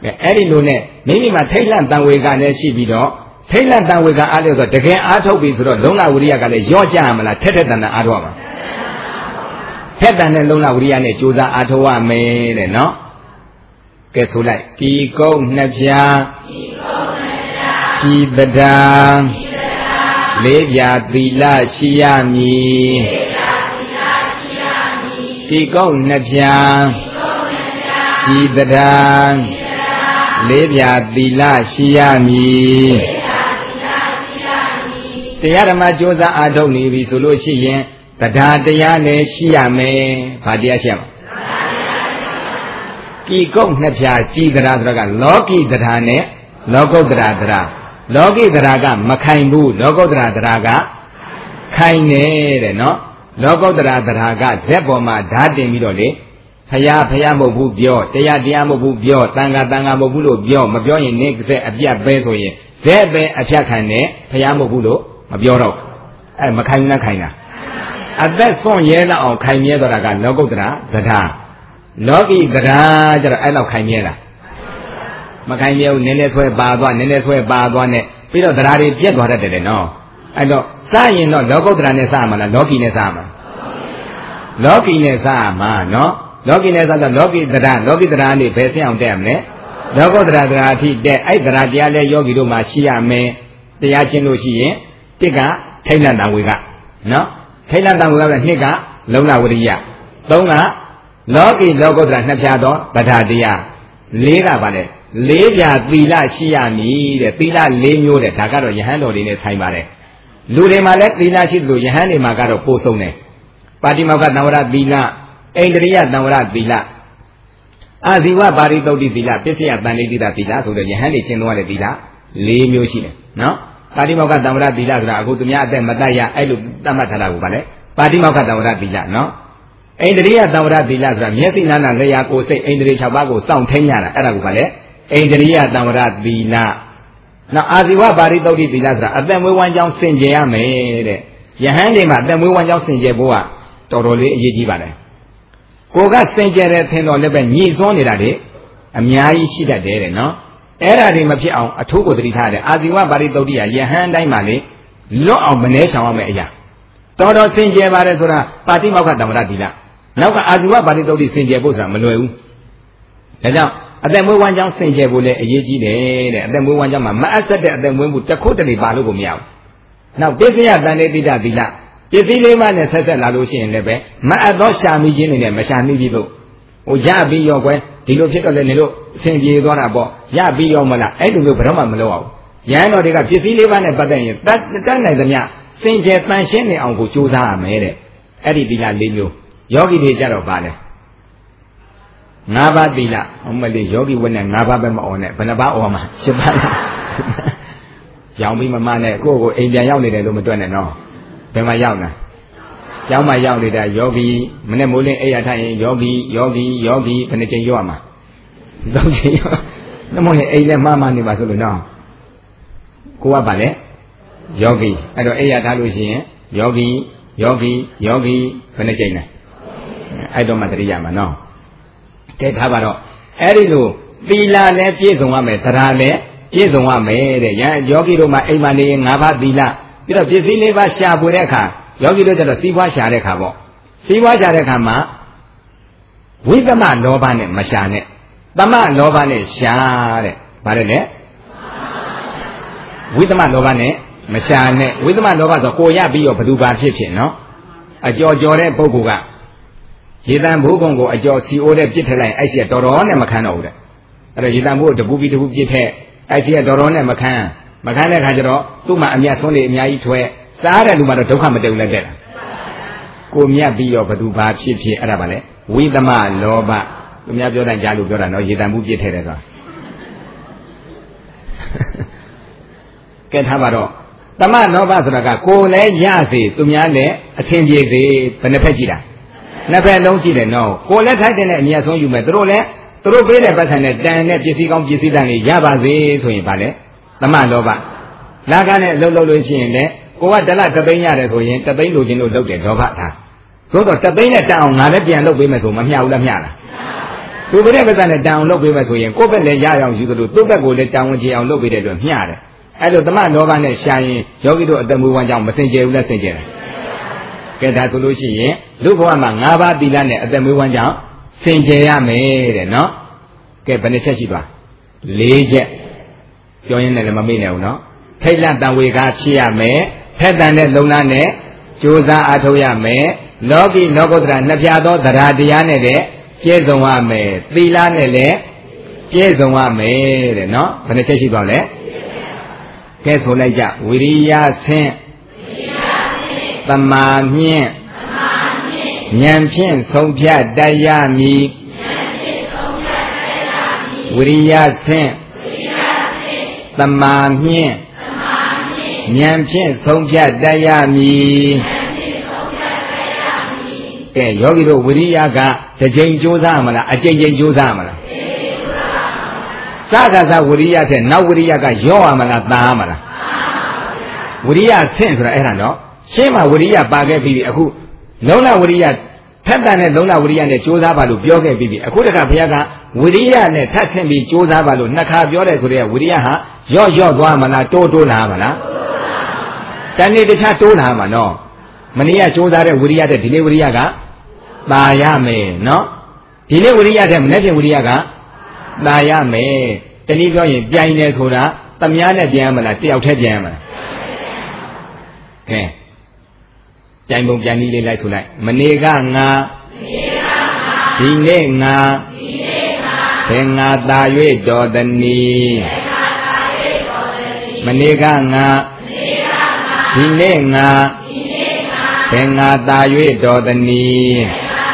အဲ့ဒီလိုနဲ့မိမိမှာထိတ်လန့်တန်ဝေကလည်းရှိပြီးတော့ထိတ်လန့်တန်ဝေကအားလို့ဆိုတကယ်အားထုတ်ပြီဆိုတော့လုံလဝိရိယကလည်းရော့ကြရမလားထက်ထက်တန်တန်အားထုတ်ပါထက်တန်တဲ့လုံလဝိရိယနဲ့ကြိုးစားအားထုတ်ရမယ်တဲ့နော်ကဲဆိုလိုက်ဒီကုန်းနှစ်ဖြာဒီကုန်းနှစ်ဖြာကြည်တဒံလေးပြာသီလရှိရမည်လေးပြာသီလရှိရမည်ဒီကုန်းနှစ်ဖြာဒီကုန်းနှစ်ဖြာကြည်တဒံလေးပြာသီလရှိရမည်တရားဓမ္မကြိုးစားအားထုတ်နေပြီဆိုလို့ရှိရင်တရားတရားလည်းရှိရမယ်။ဘာတရားရှိရမလဲ။ဒီကုတ်နှစ်ဖြာကြည်တရားဆိုတော့ကလောကီတရားနဲ့လောကုတ္တရာတရားလောကီတရားကမခိုင်ဘူးလောကုတ္တရာတရားကခိုင်နေတဲ့နော်လောကုတ္တရာတရားကဇက်ပေါ်မှာဓာတ်တင်ပြီးတော့လေဖယားဖယားမဟုတ်ဘူးပြောတရားတရားမဟုတ်ဘူးပြောတန်ခါတန်ခါမဟုတ်ဘူးလို့ပြောမပြောရင်နေစက်အပြတ်ပဲဆိုရင်ဇက်ပဲအဖြတ်ခံနဲ့ဖယားမဟုတ်ဘူးလို့မပြောတော့အဲမခိုင်နဲ့ခိုင်တာအသက်ဆွန့်ရဲတော့အောင်ခိုင်မြဲတော့တာကလောကုတ္တရာတရားလောကီတရားကျတော့အဲ့လောက်ခိုင်မြဲလားမခိုင်မြဲဘူးနည်းနည်းဆွဲပါသွားနည်းနည်းဆွဲပါသွားနဲ့ပြီးတော့တရားတွေပြက်သွားတတ်တယ်နော်အဲ့တော့စရင်တော့လောကုတ္တရာနဲ့စမှာလားလောကီနဲ့စမှာလောကီနဲ့စမှာနော်လောကီနဲ့စတော့လောကီတရားလောကီတရားနေဘယ်ဆင်းအောင်တက်ရမလဲလောကုတ္တရာတရားအထိတက်အဲ့တရားတရားလဲယောဂီတို့မှာရှိရမယ်တရားချင်းလို့ရှိရင်တစ်ကထိတ်လန့်တံဝေကနော်ထိတ်လန့်တံဝေကလည်းနှစ်ကလုံလဝရိယသုံးကလောကီလောကုတ္တရာနှစ်ဖြာသောတရားတရားလေးကပါလေလေးပြသီလရှိရမည်တဲ့သီလလေးမျိုးတဲ့ဒါကတော့ယဟန်တော်တွေနဲ့ဆိုင်ပါတယ်လူတွေမှာလည်းသီလရှိသလိုယဟန်တွေမှာကတော့ပို့ဆုံးတယ်ပါတိမောက္ခတံဝရသီလအိန္ဒြိယတံဝရသီလအာဇီဝပါရိသုတ်တိသီလပစ္စယတန်ဋိတိတသီလဆိုတဲ့ယဟန်တွေကျင့်သွားတဲ့သီလလေးမျိုးရှိတယ်နော်ပါတိမောက္ခတံဝရသီလဆိုတာအခုသူများအသက်မတတ်ရအဲ့လိုသတ်မှတ်ထားတာကိုဗါလဲပါတိမောက္ခတံဝရသီလနော်အိန္ဒြိယတံဝရသီလဆိုတာမျက်စိနာနာလျာကိုယ်စိတ်အိန္ဒြေ၆ပါးကိုစောင့်ထိန်ရတာအဲ့ဒါကိုဗါလဲအိန္ဒြိယတံဝရသီလနောက်အာဇီဝပါရိသုတ်တိသီလဆိုတာအသက်မွေးဝမ်းကြောင်းစင်ကြယ်ရမယ်တဲ့ယဟန်တွေမှာအသက်မွေးဝမ်းကြောင်းစင်ကြယ်ဖို့ကတော်တော်လေးအရေးကြီးပါတယ်ကိုကစင်ကြယ်တဲ့ထင်တော်လည်းပဲညှိစွန်းနေတာတွေအများကြီးရှိတတ်တယ်တဲ့နော်အဲ့ဒါတွေမဖြစ်အောင်အထူးကိုသတိထားတယ်အာဇီဝပါရိသုတ်တိကယဟန်တိုင်းမှာလေလွတ်အောင်မနှဲဆောင်ရမယ့်အရာတော်တော်စင်ကြယ်ပါတယ်ဆိုတာပါတိမောက္ခတံဝရသီလနောက်ကအာဇီဝပါရိသုတ်တိစင်ကြယ်ဖို့ဆိုတာမလွယ်ဘူးဒါကြောင့်အသက်မွေးဝမ်းကြောင်းစင်ကြယ်ဖို့လည်းအရေးကြီးတယ်တဲ့အသက်မွေးဝမ်းကြောင်းမှာမအပ်ဆက်တဲ့အသက်မွေးမှုတစ်ခုတလေပါလို့ကိုမရဘူးနောက်ပစ္စယတန်တေတိတသီလပစ္စည်းလေးပါးနဲ့ဆက်ဆက်လာလို့ရှိရင်လည်းပဲမအပ်သောရှာမိခြင်းတွေနဲ့မရှာမိပြီးလို့ဟိုရပြီးရောကွယ်ဒီလိုဖြစ်တော့လည်းနေလို့အဆင်ပြေသွားတာပေါ့ရပြီးရောမလားအဲ့လိုမျိုးဘယ်တော့မှမလုပ်အောင်ရဟန်းတော်တွေကပစ္စည်းလေးပါးနဲ့ပတ်သက်ရင်တတ်တတ်နိုင်သမျှစင်ကြယ်တန်ရှင်းနေအောင်ကိုကြိုးစားရမယ်တဲ့အဲ့ဒီသီလလေးမျိုးယောဂီတွေကြတော့ပါလဲငါးပါးသီလအမလေးယောဂီဝတ်နဲ့ငါးပါးပဲမအောင်နဲ့ဘယ်နှပါးအောင်မှာရှင်းပါလားရောင်ပြီးမမနဲ့ကိုယ့်ကိုအိမ်ပြန်ရောက်နေတယ်လို့မတွက်နဲ့နော်ဘယ်မှာရောက်လဲကျောင်းမှာရောက်နေတဲ့ယောဂီမနေ့မိုးလင်းအိယာထိုင်ရင်ယောဂီယောဂီယောဂီဘယ်နှချိန်ရောက်မှာသုံးချိန်ရောက်နမောရင်အိမ်နဲ့မှားမှနေပါဆိုလို့နော်ကိုကပါလေယောဂီအဲ့တော့အိယာထားလို့ရှိရင်ယောဂီယောဂီယောဂီဘယ်နှချိန်လဲအဲ့တော့မှတတိယမှာနော်ကဲထားပါတော့အဲ့ဒီလိုသီလလည်းပြည့်စုံရမယ်တရားလည်းပြည့်စုံရမယ်တဲ့ရယောဂီတို့မှာအိမ်မှာနေရင်၅ပါးသီလပြီးတော့ပစ္စည်းလေးပါးရှာဖွေတဲ့အခါယောဂီတို့ကျတော့စီးပွားရှာတဲ့အခါပေါ့စီးပွားရှာတဲ့အခါမှာဝိသမလောဘနဲ့မရှာနဲ့သမလောဘနဲ့ရှာတဲ့ဗါတယ်လေဝိသမလောဘနဲ့မရှာနဲ့ဝိသမလောဘဆိုကိုရပြီးတော့ဘယ်သူပါဖြစ်ဖြစ်နော်အကြော်ကြော်တဲ့ပုဂ္ဂိုလ်ကရေတံဘိုးကုံကိုအကျော်စီအိုးတဲ့ပြစ်ထက်လိုက်အဲ့စီကတော်တော်နဲ့မခံတော့ဘူးတဲ့အဲ့တော့ရေတံဘိုးတပူပြီးတပူပြစ်ထက်အဲ့စီကတော်တော်နဲ့မခံမခံတဲ့ခါကျတော့သူ့မှာအမြတ်ဆုံးတွေအများကြီးထွဲစားတဲ့လူမှတော့ဒုက္ခမတည်ဘူးလက်တဲ့ကိုမြတ်ပြီးတော့ဘသူဘာဖြစ်ဖြစ်အဲ့ဒါပါလေဝိသမလောဘသူများပြောတိုင်းကြားလို့ပြောတာနော်ရေတံဘိုးပြစ်ထက်တယ်ဆိုတာကဲထားပါတော့သမလောဘဆိုတာကကိုလည်းရစေသူများလည်းအဆင်ပြေစေဘယ်နှဖက်ကြည့်တာနှစ်ဖက်လုံးကြည့်တယ်နော်ကိုလည်းထိုက်တဲ့အမြတ်ဆုံးယူမယ်သူတို့လည်းသူတို့ပေးတဲ့ပတ်စံနဲ့တန်တဲ့ပစ္စည်းကောင်းပစ္စည်းတန်တွေရပါစေဆိုရင်ဗာလေသမလောဘလာကနဲ့အလုပ်လုပ်လို့ရှိရင်လည်းကိုကတလတသိန်းရတယ်ဆိုရင်တသိန်းလိုချင်လို့လုပ်တယ်ဒေါဘထားသို့တော့တသိန်းနဲ့တန်အောင်ငါလည်းပြန်လုပ်ပေးမယ်ဆိုမမျှဘူးလားမျှလားသူပြတဲ့ပဇာနဲ့တောင်လုပ်ပေးမယ်ဆိုရင်ကိုယ့်ဘက်လည်းရအောင်ယူသလိုသူ့ဘက်ကိုလည်းတောင်ဝင်ချအောင်လုပ်ပေးတဲ့အတွက်မျှတယ်အဲ့လိုသမလောဘနဲ့ရှာရင်ယောဂီတို့အတ္တမူဝမ်းကြောင့်မစင်ကြယ်ဘူးလားစင်ကြယ်တယ်ကဲဒါဆိုလို့ရှိရင်လူဘဝမှာ၅ပါးသီလနဲ့အတ္တမူဝမ်းကြောင့်စင်ကြယ်ရမယ်တဲ့နော်ကဲဘယ်နှချက်ရှိသွား၄ချက်ပြောရင်းနဲ့လည်းမမေ့နိုင်ဘူးနော်ထိတ်လန့်တန်ဝေကားဖြစ်ရမယ်ထက်တန်တဲ့လုံလားနဲ့ကြိုးစားအားထုတ်ရမယ်လောကီလောကုတ္တရာနှစ်ဖြာသောတရားတရားနဲ့လည်းပြည့်စုံရမယ်သီလနဲ့လည်းပြည့်စုံရမယ်တဲ့နော်ဘယ်နှချက်ရှိသွားလဲကဲဆိုလိုက်ကြဝိရိယဆင့်သမာမြင့်ဉာဏ်ဖြင့်ဆုံးဖြတ်တတ်ရမည်ဝိရိယဆင့်သမာမြင့်ဉာဏ်ဖြင့်ဆုံးဖြတ်တတ်ရမည်ကဲယောဂီတို့ဝိရိယကတစ်ကြိမ်ကြိုးစားမလားအကြိမ်ကြိမ်ကြိုးစားမလားစကားစားဝိရိယတဲ့နောက်ဝိရိယကရော့ရမလားသာမလားဝိရိယဆင့်ဆိုတာအဲ့ဒါနော်ရှင်းမှာဝိရိယပါခဲ့ပြီးပြီအခုလုံးလဝိရိယထက်တန်တဲ့လုံးလဝိရိယနဲ့ကြိုးစားပါလို့ပြောခဲ့ပြီးပြီအခုတခါဘုရားကဝိရိယနဲ့ထပ်ဆင့်ပြီးကြိုးစားပါလို့နှစ်ခါပြောတယ်ဆိုတဲ့ဝိရိယဟာရော့ရော့သွားမလားတိုးတိုးလာမလားတဏှိတခြားတိုးလာမှာနော်မနေ့ကကြိုးစားတဲ့ဝိရိယတဲ့ဒီနေ့ဝိရိယကသာရမယ်နော်ဒီနေ့ဝိရိယတဲ့မနေ့ပြင်ဝိရိယကသာရမယ်တနည်းပြောရင်ပြိုင်တယ်ဆိုတာတမ ्या နဲ့ပြန်မလားတယောက်တည်းပြန်မလားကဲပြိုင်ပုံပြန်နည်းလေးလိုက်ဆိုလိုက်မနေ့ကငါဒီနေ့ငါဘယ်ငါသာ၍တော်တနည်းမနေ့ကငါဒီနေ့ငါဘယ်ငါသာ၍တော်တနည်း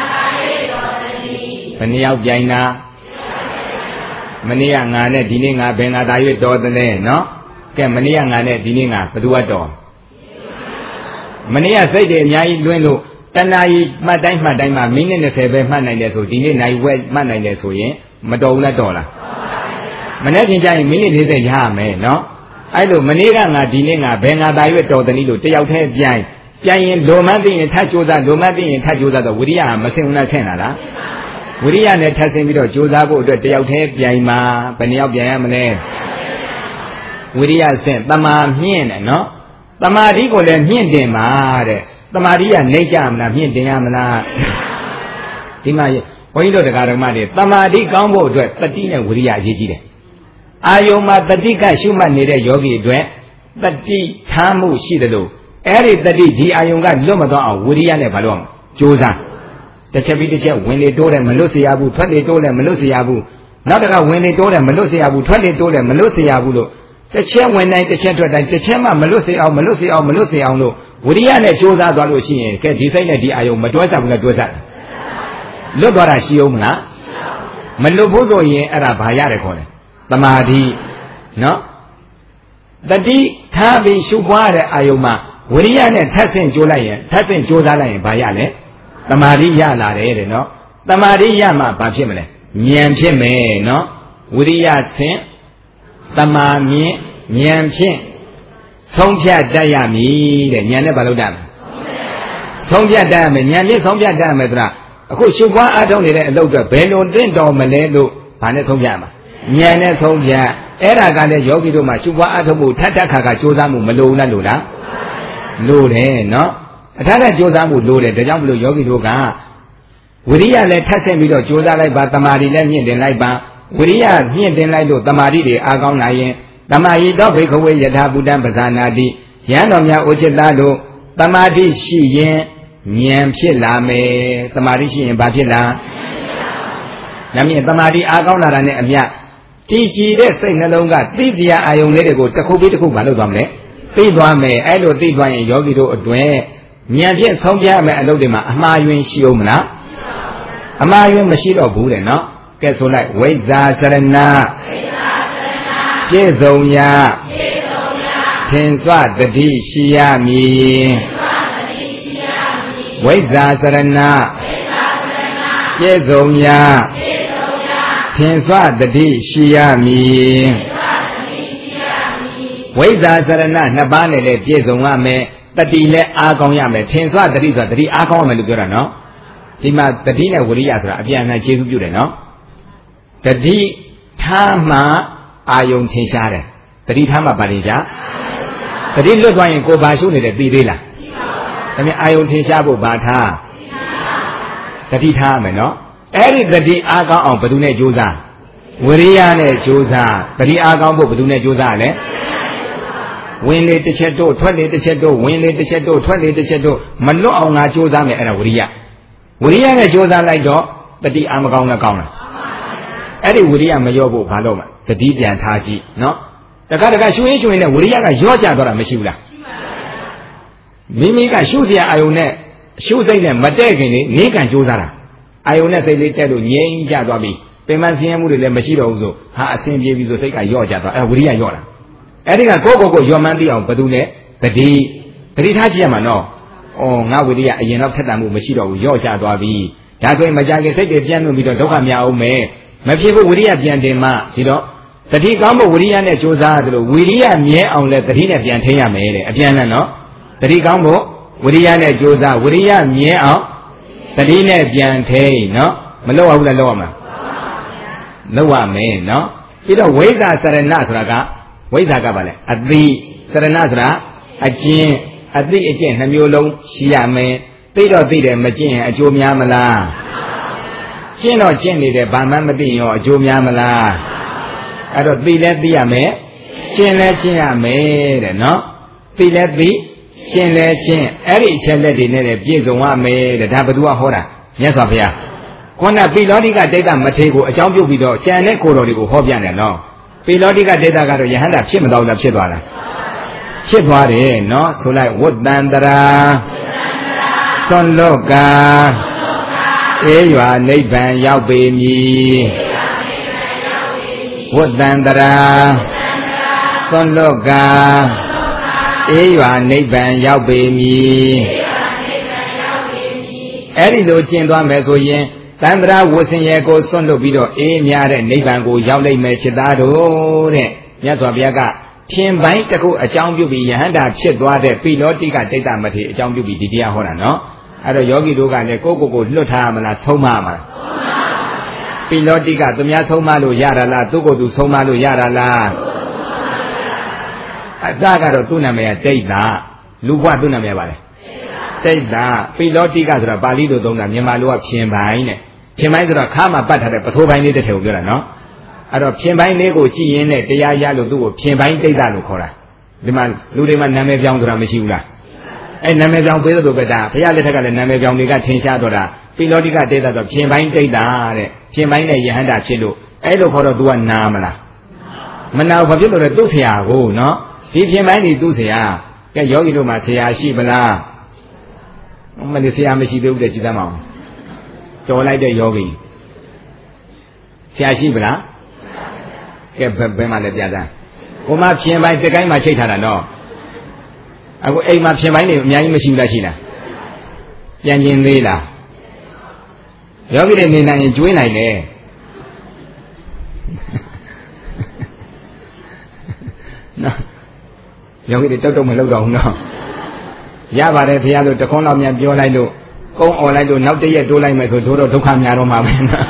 ဘယ်နှယောက်ပြိုင်တာမနေ့ကငါနဲ့ဒီနေ့ငါဘယ်ငါသာ၍တော်တယ်လဲနော်ကဲမနေ့ကငါနဲ့ဒီနေ့ငါဘယ်သူကတော်မနေ့ကစိတ်တွေအများကြီးလွှင်းလို့တဏှာကြီးမှတ်တိုင်းမှတ်တိုင်းမှာမိနစ်၂၀ပဲမှတ်နိုင်တယ်ဆိုဒီနေ့နိုင်ဝက်မှတ်နိုင်တယ်ဆိုရင်မတော်ဘူးလားတော်လားမနေ့ပြင်ကြရင်မိနစ်၄၀ရရမယ်နော်အဲ့လိုမနေ့ကငါဒီနေ့ငါဘယ်ငါသာ၍တော်တယ်လို့တယောက်တည်းပြိုင်ပြိုင်ရင်လိုမှန်းသိရင်ထပ်ကြိုးစားလိုမှန်းသိရင်ထပ်ကြိုးစားတော့ဝိရိယကမဆင်ဘူးလားဆင်လာလားဝိရိယနဲ့ထပ်ဆင်းပြီးတော့ကြိုးစားဖို့အတွက်တယောက်တည်းပြိုင်မှာဘယ်နှယောက်ပြိုင်ရမလဲဝိရိယဆင့်တမာမြင့်တယ်နော်တမာတိကိုလည်းမြင့်တင်ပါတဲ့တမာတိကနေကြမလားမြင့်တင်ရမလားဒီမှာဘုန်းကြီးတို့တရားဓမ္မတွေတမာတိကောင်းဖို့အတွက်တတိနဲ့ဝိရိယအရေးကြီးတယ်အာယုံမှာတတိကရှုမှတ်နေတဲ့ယောဂီအတွက်တတိထားမှုရှိတယ်လို့အဲ့ဒီတတိဒီအာယုံကလွတ်မသွားအောင်ဝိရိယနဲ့ဘာလို့အောင်ကြိုးစားတစ်ချက်ပြီးတစ်ချက်ဝင်လေတိုးတယ်မလွတ်เสียဘူးထွက်လေတိုးတယ်မလွတ်เสียဘူးနောက်တစ်ခါဝင်လေတိုးတယ်မလွတ်เสียဘူးထွက်လေတိုးတယ်မလွတ်เสียဘူးလို့တစ်ချက်ဝင်တိုင်းတစ်ချက်ထွက်တိုင်းတစ်ချက်မှမလွတ်เสียအောင်မလွတ်เสียအောင်မလွတ်เสียအောင်လို့ဝိရိယနဲ့ကြိုးစားသွားလို့ရှိရင်ကဲဒီစိတ်နဲ့ဒီအာယုံမတွဲစားဘူးလားတွဲစားလွတ်သွားတာရှိအောင်မလားမလွတ်ဘူးဆိုရင်အဲ့ဒါဘာရတယ်ခေါ်တယ်တမာတိနော်တတိထားပြီးရှုပွားတဲ့အာယုံမှာဝိရိယနဲ့ထပ်ဆင့်ကြိုးလိုက်ရင်ထပ်ဆင့်ကြိုးစားလိုက်ရင်ဘာရလဲတမာတိရလာတယ်တဲ့နော်တမာတိရမှဘာဖြစ်မလဲဉာဏ်ဖြစ်မယ်နော်ဝိရိယဆင့်တမာမြင့်ဉာဏ်ဖြင့်ဆုံးဖြတ်တတ်ရမည်တဲ့ဉာဏ်နဲ့ဘာလို့တတ်မလဲဆုံးဖြတ်တတ်ရမယ်ဉာဏ်ဖြင့်ဆုံးဖြတ်တတ်ရမယ်ဆိုတာအခုရှုပွားအားထုတ်နေတဲ့အလုပ်တွေဘယ်လိုတင့်တော်မလဲလို့ဘာနဲ့ဆုံးဖြတ်မှာဉာဏ်နဲ့ဆုံးဖြတ်အဲ့ဒါကလည်းယောဂီတို့မှာရှုပွားအားထုတ်မှုထပ်ထပ်ခါခါကြိုးစားမှုမလိုဘူးလားလို့လားလိုတယ်နော်အထာကကြိုးစားမှုလိုတယ်ဒါကြောင့်မလို့ယောဂီတို့ကဝိရိယလည်းထပ်ဆင့်ပြီးတော့ကြိုးစားလိုက်ပါတမာတိလည်းမြင့်တင်လိုက်ပါဝိရိယမြင့်တင်လိုက်လို့တမာတိတွေအားကောင်းလာရင်တမာယိတောဘိက္ခဝေယထာဘုဒ္ဓံပဇာနာတိယံတော်များဥจิตသားတို့တမာတိရှိရင်ဉာဏ်ဖြစ်လာမယ်တမာတိရှိရင်ဘာဖြစ်လာဒါမြင်တမာတိအားကောင်းလာတာနဲ့အမျှတည်ကြည်တဲ့စိတ်နှလုံးကသိတရားအာယုံလေးတွေကိုတစ်ခုပြီးတစ်ခုမလုပ်သွားမလဲသိသွားမယ်အဲ့လိုသိသွားရင်ယောဂီတို့အတွင်းဉာဏ်ဖြင့်ဆုံးဖြတ်မယ်အလုပ်တွေမှာအမှားယွင်းရှိအောင်မလားအမှားယွင်းမရှိတော့ဘူးတဲ့နော်ကဲဆိုလိုက်ဝိဇ္ဇာစရဏပြည့်စုံရာထင်စွတတိရှိရမည်ဝိဇ္ဇာစရဏပြည့်စုံရာထင်စွတတိရှိရမည်ဝိဇ္ဇာစရဏနှစ်ပါးနဲ့လည်းပြည့်စုံရမယ်တတိလည်းအားကောင်းရမယ်ထင်စွတတိဆိုတာတတိအားကောင်းရမယ်လို့ပြောတာနော်ဒီမှာတတိနဲ့ဝိရိယဆိုတာအပြန်အလှန်ခြေစုပ်ပြုတယ်နော်တတိထားမှအာယုံထင်ရှားတယ်တတိထားမှပါရင်ရှားတတိလွတ်သွားရင်ကိုယ်ဘာရှုနေတယ်သိသေးလားဒါပေမဲ့အာယုံထင်ရှားဖို့ဘာထားတတိထားမယ်နော်အဲ့ဒီတတိအားကောင်းအောင်ဘယ်သူနဲ့ကြိုးစားဝိရိယနဲ့ကြိုးစားတတိအားကောင်းဖို့ဘယ်သူနဲ့ကြိုးစားလဲဝင်လေတစ်ချက်တို့ထွက်လေတစ်ချက်တို့ဝင်လေတစ်ချက်တို့ထွက်လေတစ်ချက်တို့မလွတ်အောင်ငါကြိုးစားမယ်အဲ့ဒါဝိရိယဝိရိယနဲ့ကြိုးစားလိုက်တော့တတိအားမကောင်းလည်းကောင်းလားအဲ့ဒီဝိရိယမလျော့ဖို့ဘာလို့မတတိပြန်ထားကြည့်နော်တခါတခါရှုရင်းရှုရင်းနဲ့ဝိရိယကလျော့ကျသွားတာမရှိဘူးလားမိမိကရှုစရာအာယုံနဲ့ရှုစိတ်နဲ့မတည့်ခင်လေးနေကံကြိုးစားတာအာယုံနဲ့စိတ်လေးတက်လို့ငြိမ်းကြသွားပြီပင်မဆင်းရဲမှုတွေလည်းမရှိတော့ဘူးဆိုဟာအဆင်ပြေပြီဆိုစိတ်ကလျော့ကျသွားအဲ့ဝိရိယလျော့တာအဲ့ဒီကကိုယ့်ကိုယ်ကိုလျော့မှန်းသိအောင်ဘယ်သူနဲ့တတိတတိထားကြည့်ရမှာနော်ဩငါဝိရိယအရင်တော့ထက်တန်မှုမရှိတော့ဘူးလျော့ကျသွားပြီဒါဆိုရင်မကြခင်စိတ်တွေပြန့်လွင့်ပြီးတော့ဒုက္ခများအောင်မယ်မဖြစ်ဘူးဝိရိယပြန်တင်မှဒီတော့တတိကောင်းဖို့ဝိရိယနဲ့ကြိုးစားရတယ်လို့ဝိရိယမြဲအောင်လဲတတိနဲ့ပြန်ထိရမယ်တဲ့အပြန်နဲ့နော်တတိကောင်းဖို့ဝိရိယနဲ့ကြိုးစားဝိရိယမြဲအောင်တတိနဲ့ပြန်ထိနော်မလုပ်ရဘူးလားလုပ်ရမှာလုပ်ရမယ်နော်ပြီးတော့ဝိဇ္ဇာစရဏဆိုတာကဝိဇ္ဇာကပါလေအတိစရဏဆိုတာအကျင့်အတိအကျင့်နှမျိုးလုံးရှိရမယ်သိတော့သိတယ်မကျင့်ရင်အကျိုးများမလားကျင့်တော့ကျင့်နေတယ်ဘာမှမသိရောအကျိုးများမလားအဲ့တော့သိလဲသိရမယ်ကျင့်လဲကျင့်ရမယ်တဲ့နော်သိလဲသိကျင့်လဲကျင့်အဲ့ဒီအချက်လက်တွေနဲ့ပြည့်စုံရမယ်တဲ့ဒါဘယ်သူကဟောတာမြတ်စွာဘုရားခုနပိလောတိကဒိဋ္ဌမထေကိုအကြောင်းပြုပြီးတော့ကြံတဲ့ကိုတော်တွေကိုဟောပြတယ်နော်ပိလောတိကဒိဋ္ဌကတော့ယဟန္တာဖြစ်မတော်တာဖြစ်သွားတာဖြစ်သွားတယ်နော်ဆိုလိုက်ဝတ္တန္တရာသွန်လောကအေးရွာနိဗ္ဗာန်ရောက်ပေမည်ဝတ္တန္တရာသွန်လောကအေးရွာနိဗ္ဗာန်ရောက်ပေမည်အဲ့ဒီလိုကျင့်သွားမယ်ဆိုရင်တန္တရာဝဆင်ရဲကိုစွန့်လွတ်ပြီးတော့အေးများတဲ့နိဗ္ဗာန်ကိုရောက်လိမ့်မယ်ဖြစ်သားတို့တဲ့မြတ်စွာဘုရားကဖြင်ပိုင်းတစ်ခုအကြောင်းပြုပြီးယဟန္တာဖြစ်သွားတဲ့ပိလောတိကဒိဋ္ဌမထေအကြောင်းပြုပြီးဒီတရားဟောတာနော်အဲ့တော့ယောဂီတို့ကလည်းကိုယ့်ကိုယ်ကိုလွတ်ထားရမလားဆုံးမမလားပိလောတိကသူများဆုံးမလို့ရတာလားသူ့ကိုယ်သူဆုံးမလို့ရတာလားအတကတော့သူ့နာမည်ကဒိဋ္ဌလူဘဝသူ့နာမည်ပါလေဒိဋ္ဌပိလောတိကဆိုတာပါဠိလိုသုံးတာမြန်မာလိုကဖြင်ပိုင်းတဲ့ဖြင်ပိုင်းဆိုတာခါမှာပတ်ထားတဲ့ပစိုးပိုင်းလေးတစ်ထည်ကိုပြောတာနော်အဲ့တော့ဖြင်ပိုင်းလေးကိုကြည့်ရင်းနဲ့တရားရလို့သူ့ကိုဖြင်ပိုင်းဒိဋ္ဌလို့ခေါ်တာဒီမှာလူတွေမှာနာမည်ပြောင်းဆိုတာမရှိဘူးလားအဲ့နာမည်ပြောင်းပေးတဲ့ကဒါဘုရားလက်ထက်ကလည်းနာမည်ပြောင်းတွေကထင်ရှားတော့တာပိလောတိကဒိဋ္ဌဆိုဖြင်ပိုင်းဒိဋ္ဌတဲ့ဖြင်ပိုင်းနဲ့ယဟန္တာဖြစ်လို့အဲ့လိုခေါ်တော့ तू ကနာမလားမနာဘာဖြစ်လို့လဲသူ့ဆရာကိုနော်ဒီဖြင်ပိုင်းနေသူ့ဆရာကဲယောဂီတို့မှာဆရာရှိပလားမလေးဆရာမရှိသေးဘူးတဲ့ကြည်သမ်းမအောင်ကြော်လိုက်တဲ့ယောဂီဆရာရှိပလားကဲဘယ်မှာလဲပြသားကိုမဖြင်ပိုင်းတကိုင်းမှာချိတ်ထားတာနော်အခုအိမ်မှာဖြင်ပိုင်းနေအများကြီးမရှိဘူးလားရှိလားပြန်ကျင်သေးလားယောဂီတွေနေနိုင်ရင်ကျွေးနိုင်တယ်နော်ယောဂီတွေတောက်တော့မလုပ်တော့ဘူးနော်ရပါတယ်ဘုရားလို့တခွန်းလောက်မြန်ပြောလိုက်လို့ကုန်းអော်လိုက်လို့နောက်တည့်ရက်တိုးလိုက်မယ်ဆိုတို့တော့ဒုက္ခများတော့မှာပဲနော်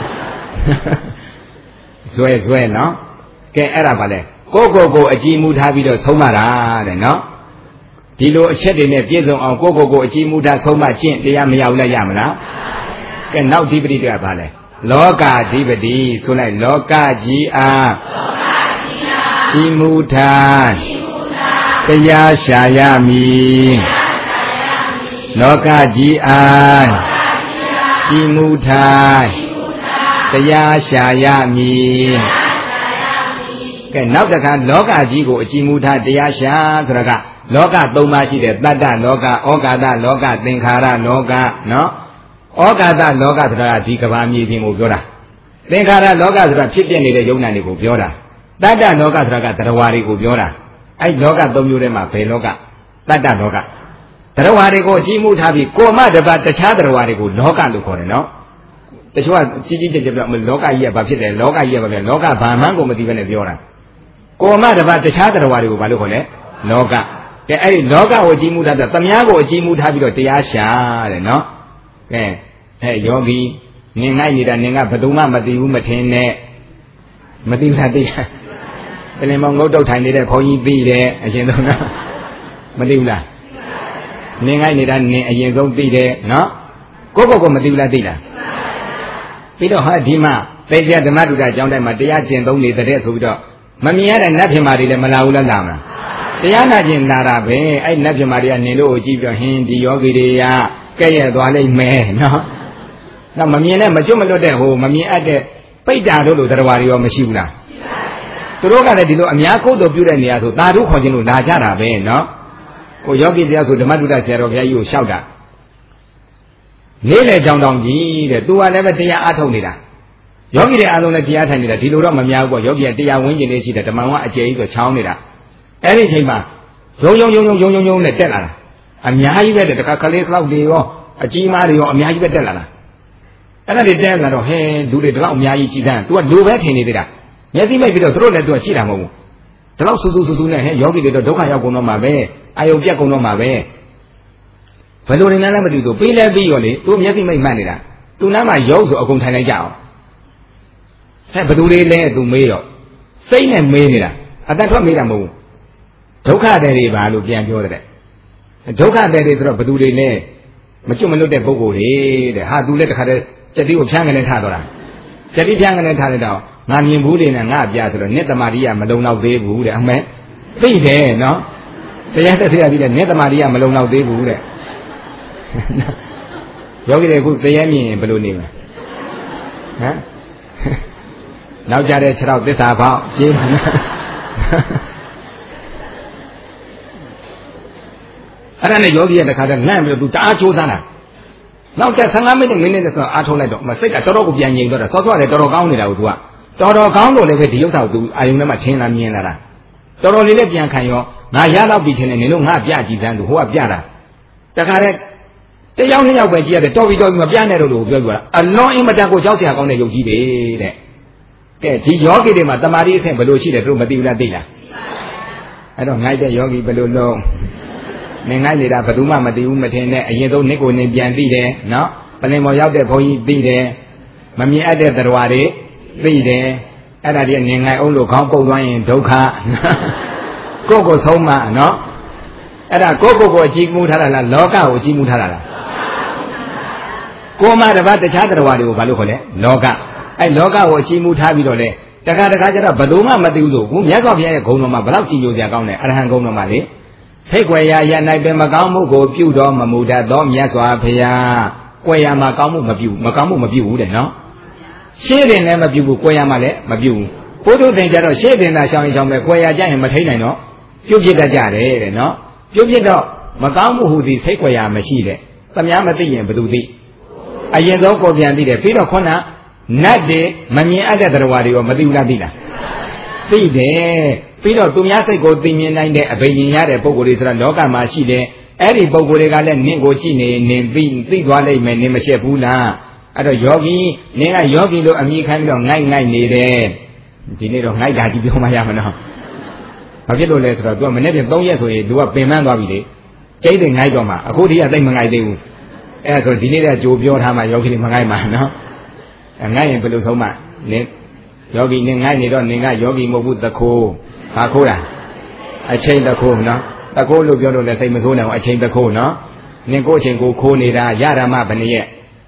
ဇွဲဇွဲနော်ကဲအဲ့ဒါပါလေကိုကိုကိုအကြည်မူထားပြီးတော့ဆုံးမတာတဲ့နော်ဒီလိုအချက်တွေနဲ့ပြည့်စုံအောင်ကိုကိုကိုအကြည်မူထားဆုံးမကျင့်တရားမရောက်လည်းရမလားကဲနောက်ဓိပတိတွေကပါလေလောကဓိပတိဆိုလိုက်လောကကြီးအားလောကကြီးအားကြည်မူထားကြည်မူထားတရားရှာရမည်လောကကြီးအားကြည်မူထားတရားရှာရမည်ကဲနောက်တစ်ခါလောကကြီးကိုအကြည်မူထားတရားရှာဆိုတာကလောကသုံးပါးရှိတယ်တတ္တလောကဩဃာတလောကသင်္ခါရလောကနော်ဩဃာတလောကဆိုတာဒီကဘာမြေပြင်ကိုပြောတာသင်္ခါရလောကဆိုတာဖြစ်ပြနေတဲ့ယုံနာတွေကိုပြောတာတတ္တလောကဆိုတာကတရားဝါတွေကိုပြောတာအဲ့လောကသုံးမျိုးထဲမှာဘယ်လောကတတ္တလောကတရားဝါတွေကိုအကြည့်မှုထားပြီးကိုမတပတ်တခြားတရားဝါတွေကိုလောကလို့ခေါ်တယ်နော်တချို့ကကြီးကြီးကျယ်ကျယ်ပြောလောကကြီးကဘာဖြစ်တယ်လောကကြီးကဘာဖြစ်လောကဘာမှန်းကိုမသိဘဲနဲ့ပြောတာကိုမတပတ်တခြားတရားဝါတွေကိုဘာလို့ခေါ်လဲလောကကဲအဲ့ဒီလောကကိုအကြည့်မှုထားတဲ့သမ ्या ကိုအကြည့်မှုထားပြီးတော့တရားရှာတဲ့နော်ကဲဟဲ့ယောဂီနင်ငိုက်နေတာနင်ကဘယ်သူမှမသိဘူးမထင်နဲ့မသိလားသိလားပလင်မောင်ငုတ်တုတ်ထိုင်နေတဲ့ဘုန်းကြီးသိတယ်အရင်ဆုံးနော်မသိဘူးလားနင်ငိုက်နေတာနင်အရင်ဆုံးသိတယ်နော်ကိုယ့်ကိုယ်ကိုမသိဘူးလားသိလားပြီးတော့ဟာဒီမှာသေပြဓမ္မတုဒ္ဒကျောင်းတိုင်းမှာတရားကျင့်သုံးနေတဲ့ဆိုပြီးတော့မမြင်ရတဲ့နတ်ဖြစ်မာတွေလည်းမလာဘူးလားလာမလားတရားနာကျင်လာတာပဲအဲ့နတ်ဖြစ်မာတွေကနင်တို့ကိုကြည့်ပြီးတော့ဟင်းဒီယောဂီတွေကကဲ့ရဲ့သွားလိမ့်မယ်နော်တော့မမြင်နဲ့မကျွတ်မလွတ်တဲ့ဟိုမမြင်အပ်တဲ့ပိဋ္ဌာတို့လိုတရားတွေရောမရှိဘူးလားသူတို့ကလည်းဒီလိုအများကုသိုလ်ပြုတဲ့နေရာဆိုသာဓုခေါ်ခြင်းလို့လာကြတာပဲနော်ကိုယောဂီတရားဆိုဓမ္မတုဒ္ဒဆရာတော်ဘုရားကြီးကိုလျှောက်တာလေးလေကြောင်တောင်ကြီးတဲ့သူကလည်းပဲတရားအားထုတ်နေတာယောဂီတွေအားလုံးလည်းတရားထိုင်နေတာဒီလိုတော့မများဘူးပေါ့ယောဂီကတရားဝင်းကျင်လေးရှိတယ်ဓမ္မဝါအကျယ်ကြီးဆိုချောင်းနေတာအဲ့ဒီအချိန်မှာယုံယုံယုံယုံယုံယုံယုံနဲ့တက်လာတာအများကြီးပဲတဲ့တခါကလေးကလောက်တွေရောအကြီးမားတွေရောအများကြီးပဲတက်လာတာအဲ့ဒါတွေတက်လာတော့ဟဲလူတွေဒီလောက်အများကြီးကြည်သန်း तू ကလူပဲထင်နေသေးတာမျက်စိမိတ်ပြီးတော့သူတို့လည်း तू ကရှိတာမဟုတ်ဘူးဒီလောက်ဆူဆူဆူဆူနဲ့ဟဲယောဂီတွေတော့ဒုက္ခရောက်ကုန်တော့မှာပဲအာယုံပြတ်ကုန်တော့မှာပဲဘယ်လိုနေလဲမသိဘူးဆိုပေးလဲပြီးရောလေ तू မျက်စိမိတ်မှတ်နေတာ तू နားမှာရုပ်ဆိုအကုန်ထိုင်လိုက်ကြအောင်ဟဲ့ဘယ်သူလေးလဲ तू မေးတော့စိတ်နဲ့မေးနေတာအတန်ထွက်မေးတာမဟုတ်ဘူးဒုက္ခတွေတွေပါလို့ပြန်ပြောတဲ့ဒုက္ခတွေတွေဆိုတော့ဘယ်သူတွေလဲမကျွတ်မလွတ်တဲ့ပုဂ္ဂိုလ်တွေတဲ့ဟာ तू လည်းတခါတည်းစက်တိကိုဖြန်းကနေထားတော့တာစက်တိဖြန်းကနေထားတဲ့တော့ငါမြင်ဘူးလေနဲ့ငါပြဆိုတော့နိတ္တမာရိယမလုံလောက်သေးဘူးတဲ့အမေသိတယ်နော်တရားသက်သေရပြီးတဲ့နိတ္တမာရိယမလုံလောက်သေးဘူးတဲ့ယောဂီတွေအခုတရားမြင်ရင်ဘယ်လိုနေမလဲဟမ်နောက်ကြတဲ့ခြေထောက်သစ္စာပေါက်ပြေးမှာအဲ့ဒါနဲ့ယောဂီရတခါတည်းလန့်ပြီးတော့ तू တအားကြိုးစားတာနောက်ကျဆယ်ငါးမိနစ်မိနစ်ဆိုအားထုတ်လိုက်တော့မစိတ်ကတော်တော်ကိုပြန်ငြိမ်သွားတာစောစောတယ်တော်တော်ကောင်းနေတာကို तू ကတော်တော်ကောင်းလို့လည်းပဲဒီဥစ္စာကို तू အာယုံထဲမှာထင်လာမြင်လာတာတော်တော်လေးလည်းပြန်ခံရောငါရတော့ပြီထင်တယ်နင်တို့ငါပြကြည့်စမ်းသူဟိုကပြတာတခါတည်းတယောက်နှစ်ယောက်ပဲကြည့်ရတယ်တော်ပြီတော်ပြီမပြနဲ့တော့လို့ပြောပြတာအလွန်အင်မတန်ကိုကြောက်စရာကောင်းတဲ့ယုတ်ကြီးပဲတဲ့ကဲဒီယောဂီတွေမှာတမာတိအဆင့်ဘယ်လိုရှိတယ်သူတို့မသိဘူးလားသိလားအဲ့တော့ငိုက်တဲ့ယောဂီဘယ်လိုလုံးမင်းငိုက်နေတာဘယ်သူမှမသိဘူးမထင်နဲ့အရင်ဆုံးနစ်ကိုနေပြန်သိတယ်နော်ပလင်ပေါ်ရောက်တဲ့ဘုန်းကြီးသိတယ်မမြင်အပ်တဲ့တရားတွေသိတယ်အဲ့ဒါကြီးငင်ငိုက်အောင်လို့ခေါင်းပုတ်သွားရင်ဒုက္ခကိုယ့်ကိုယ်ဆုံးမနော်အဲ့ဒါကိုယ့်ကိုယ်ကိုအကြည့်မှုထားတာလားလောကကိုအကြည့်မှုထားတာလားကိုယ်မှတပတ်တခြားတရားတွေကိုဘာလို့ခေါ်လဲလောကအဲ့လောကကိုအကြည့်မှုထားပြီးတော့လေတခါတခါကျတော့ဘယ်သူမှမသိဘူးဆိုဘူးမြတ်စွာဘုရားရဲ့ဂုဏ်တော်မှာဘယ်လောက်ကြည်ညိုစရာကောင်းလဲအရဟံဂုဏ်တော်မှာလေဖိတ်ွယ်ရာရ၌ပင်မကောင်းမှုကိုပြုတော်မမူတတ်သောမြတ်စွာဘုရားကွယ်ရာမှာကောင်းမှုမပြုမကောင်းမှုမပြုဘူးတဲ့နော်ရှေ့တင်လည်းမပြုဘူးကွယ်ရာမှာလည်းမပြုဘူးဘုဒ္ဓသင်ကြတော့ရှေ့တင်တာရှောင်းရင်ရှောင်းပဲကွယ်ရာကြရင်မထိန်နိုင်တော့ပြုတ်ပြစ်တတ်ကြတယ်တဲ့နော်ပြုတ်ပြစ်တော့မကောင်းမှုဟူသည်စိတ်ကွယ်ရာမရှိတဲ့သမ ्या မသိရင်ဘယ်သူသိအရင်ဆုံးကိုပြန်သိတယ်ပြီးတော့ခုနနတ်တွေမမြင်အပ်တဲ့တရားတွေရောမသိဘူးလားသိလားသိတယ်ပြီးတော့သူများစိတ်ကိုသိမြင်နိုင်တဲ့အဘိညာဉ်ရတဲ့ပုဂ္ဂိုလ်တွေဆိုတာလောကမှာရှိတယ်အဲ့ဒီပုဂ္ဂိုလ်တွေကလည်းနင့်ကိုကြည့်နေနင်သိသိသွားလိမ့်မယ်နင်မရှက်ဘူးလားအဲ့တော့ယောဂီနင်ကယောဂီလို့အမိခိုင်းပြီးတော့ငိုက်ငိုက်နေတယ်ဒီနေ့တော့ငိုက်တာကြီးပြောမှရမနော်ဘာဖြစ်လို့လဲဆိုတော့ तू ကမနေ့ပြန်သုံးရက်ဆိုရင် तू ကပင်ပန်းသွားပြီလေကျိတ်တဲ့ငိုက်တော့မှအခုတည်းကသိမငိုက်သေးဘူးအဲ့ဆိုဒီနေ့ကကြိုပြောထားမှယောဂီတွေမငိုက်မှာနော်ငိုက်ရင်ဘယ်လိုဆုံးမနင်ယောဂီနင်ငိုက်နေတော့နင်ကယောဂီမဟုတ်ဘူးတခိုးဘာခိုးတာအချိန်တခိုးနော်တခိုးလို့ပြောလို့လည်းစိတ်မဆိုးနိုင်ဘူးအချိန်တခိုးနော်နင်ကိုအချိန်ကိုခိုးနေတာရတာမှဘယ်နှရက်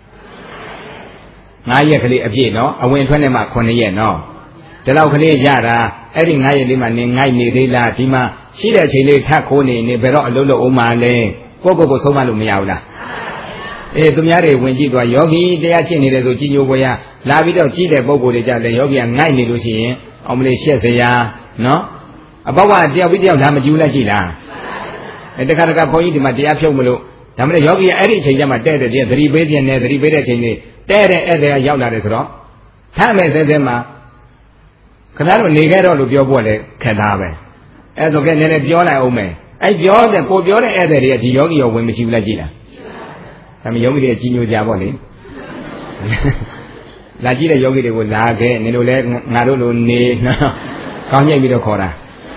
ငါးရက်ကလေးအပြည့်နော်အဝင်ထွက်နဲ့မှခုနှစ်ရက်နော်ဒီလောက်ကလေးရတာအဲ့ဒီငါးရက်လေးမှနင်ငိုက်နေသေးလားဒီမှာရှိတဲ့အချိန်လေးထပ်ခိုးနေနေဘယ်တော့အလုံးလုံးအောင်မှလဲကိုကိုကိုဆုံးမလို့မရဘူးလားအေးသူများတွေဝင်ကြည့်သွားယောဂီတရားရှင်းနေတယ်ဆိုကြည်ညိုပွဲရလာပြီးတော့ကြည့်တဲ့ပုံကိုယ်တွေကြတယ်ယောဂီကငိုက်နေလို့ရှိရင်အောင်မလေးရှက်စရာနော်အပေါက်ကတယောက်ပြီးတယောက်လာမကြည့်လိုက်ကြည့်လားအဲတခါတခါဘုန်းကြီးဒီမှာတရားဖြုတ်မလို့ဒါမှမဟုတ်ယောဂီကအဲ့ဒီအချိန်ကျမှတဲ့တဲ့တရားသတိပေးခြင်းနဲ့သတိပေးတဲ့အချိန်လေးတဲ့တဲ့ဧည့်သည်ကရောက်လာတယ်ဆိုတော့ထမဲ့စဲစဲမှာခင်ဗျားတို့နေခဲ့တော့လို့ပြောဖို့လည်းခက်သားပဲအဲဆိုကဲနည်းနည်းပြောလိုက်အောင်မယ်အဲ့ပြောတဲ့ကိုပြောတဲ့ဧည့်သည်တွေကဒီယောဂီရောဝင်မရှိဘူးလားကြည့်လားဒါမှယောဂီတွေကြီးညိုကြပါ့လေလာကြည့်တဲ့ယောဂီတွေကိုလာခဲ့နင်တို့လည်းငါတို့လိုနေနော်ကောင်းညိတ်ပြီးတော့ခေါ်တာ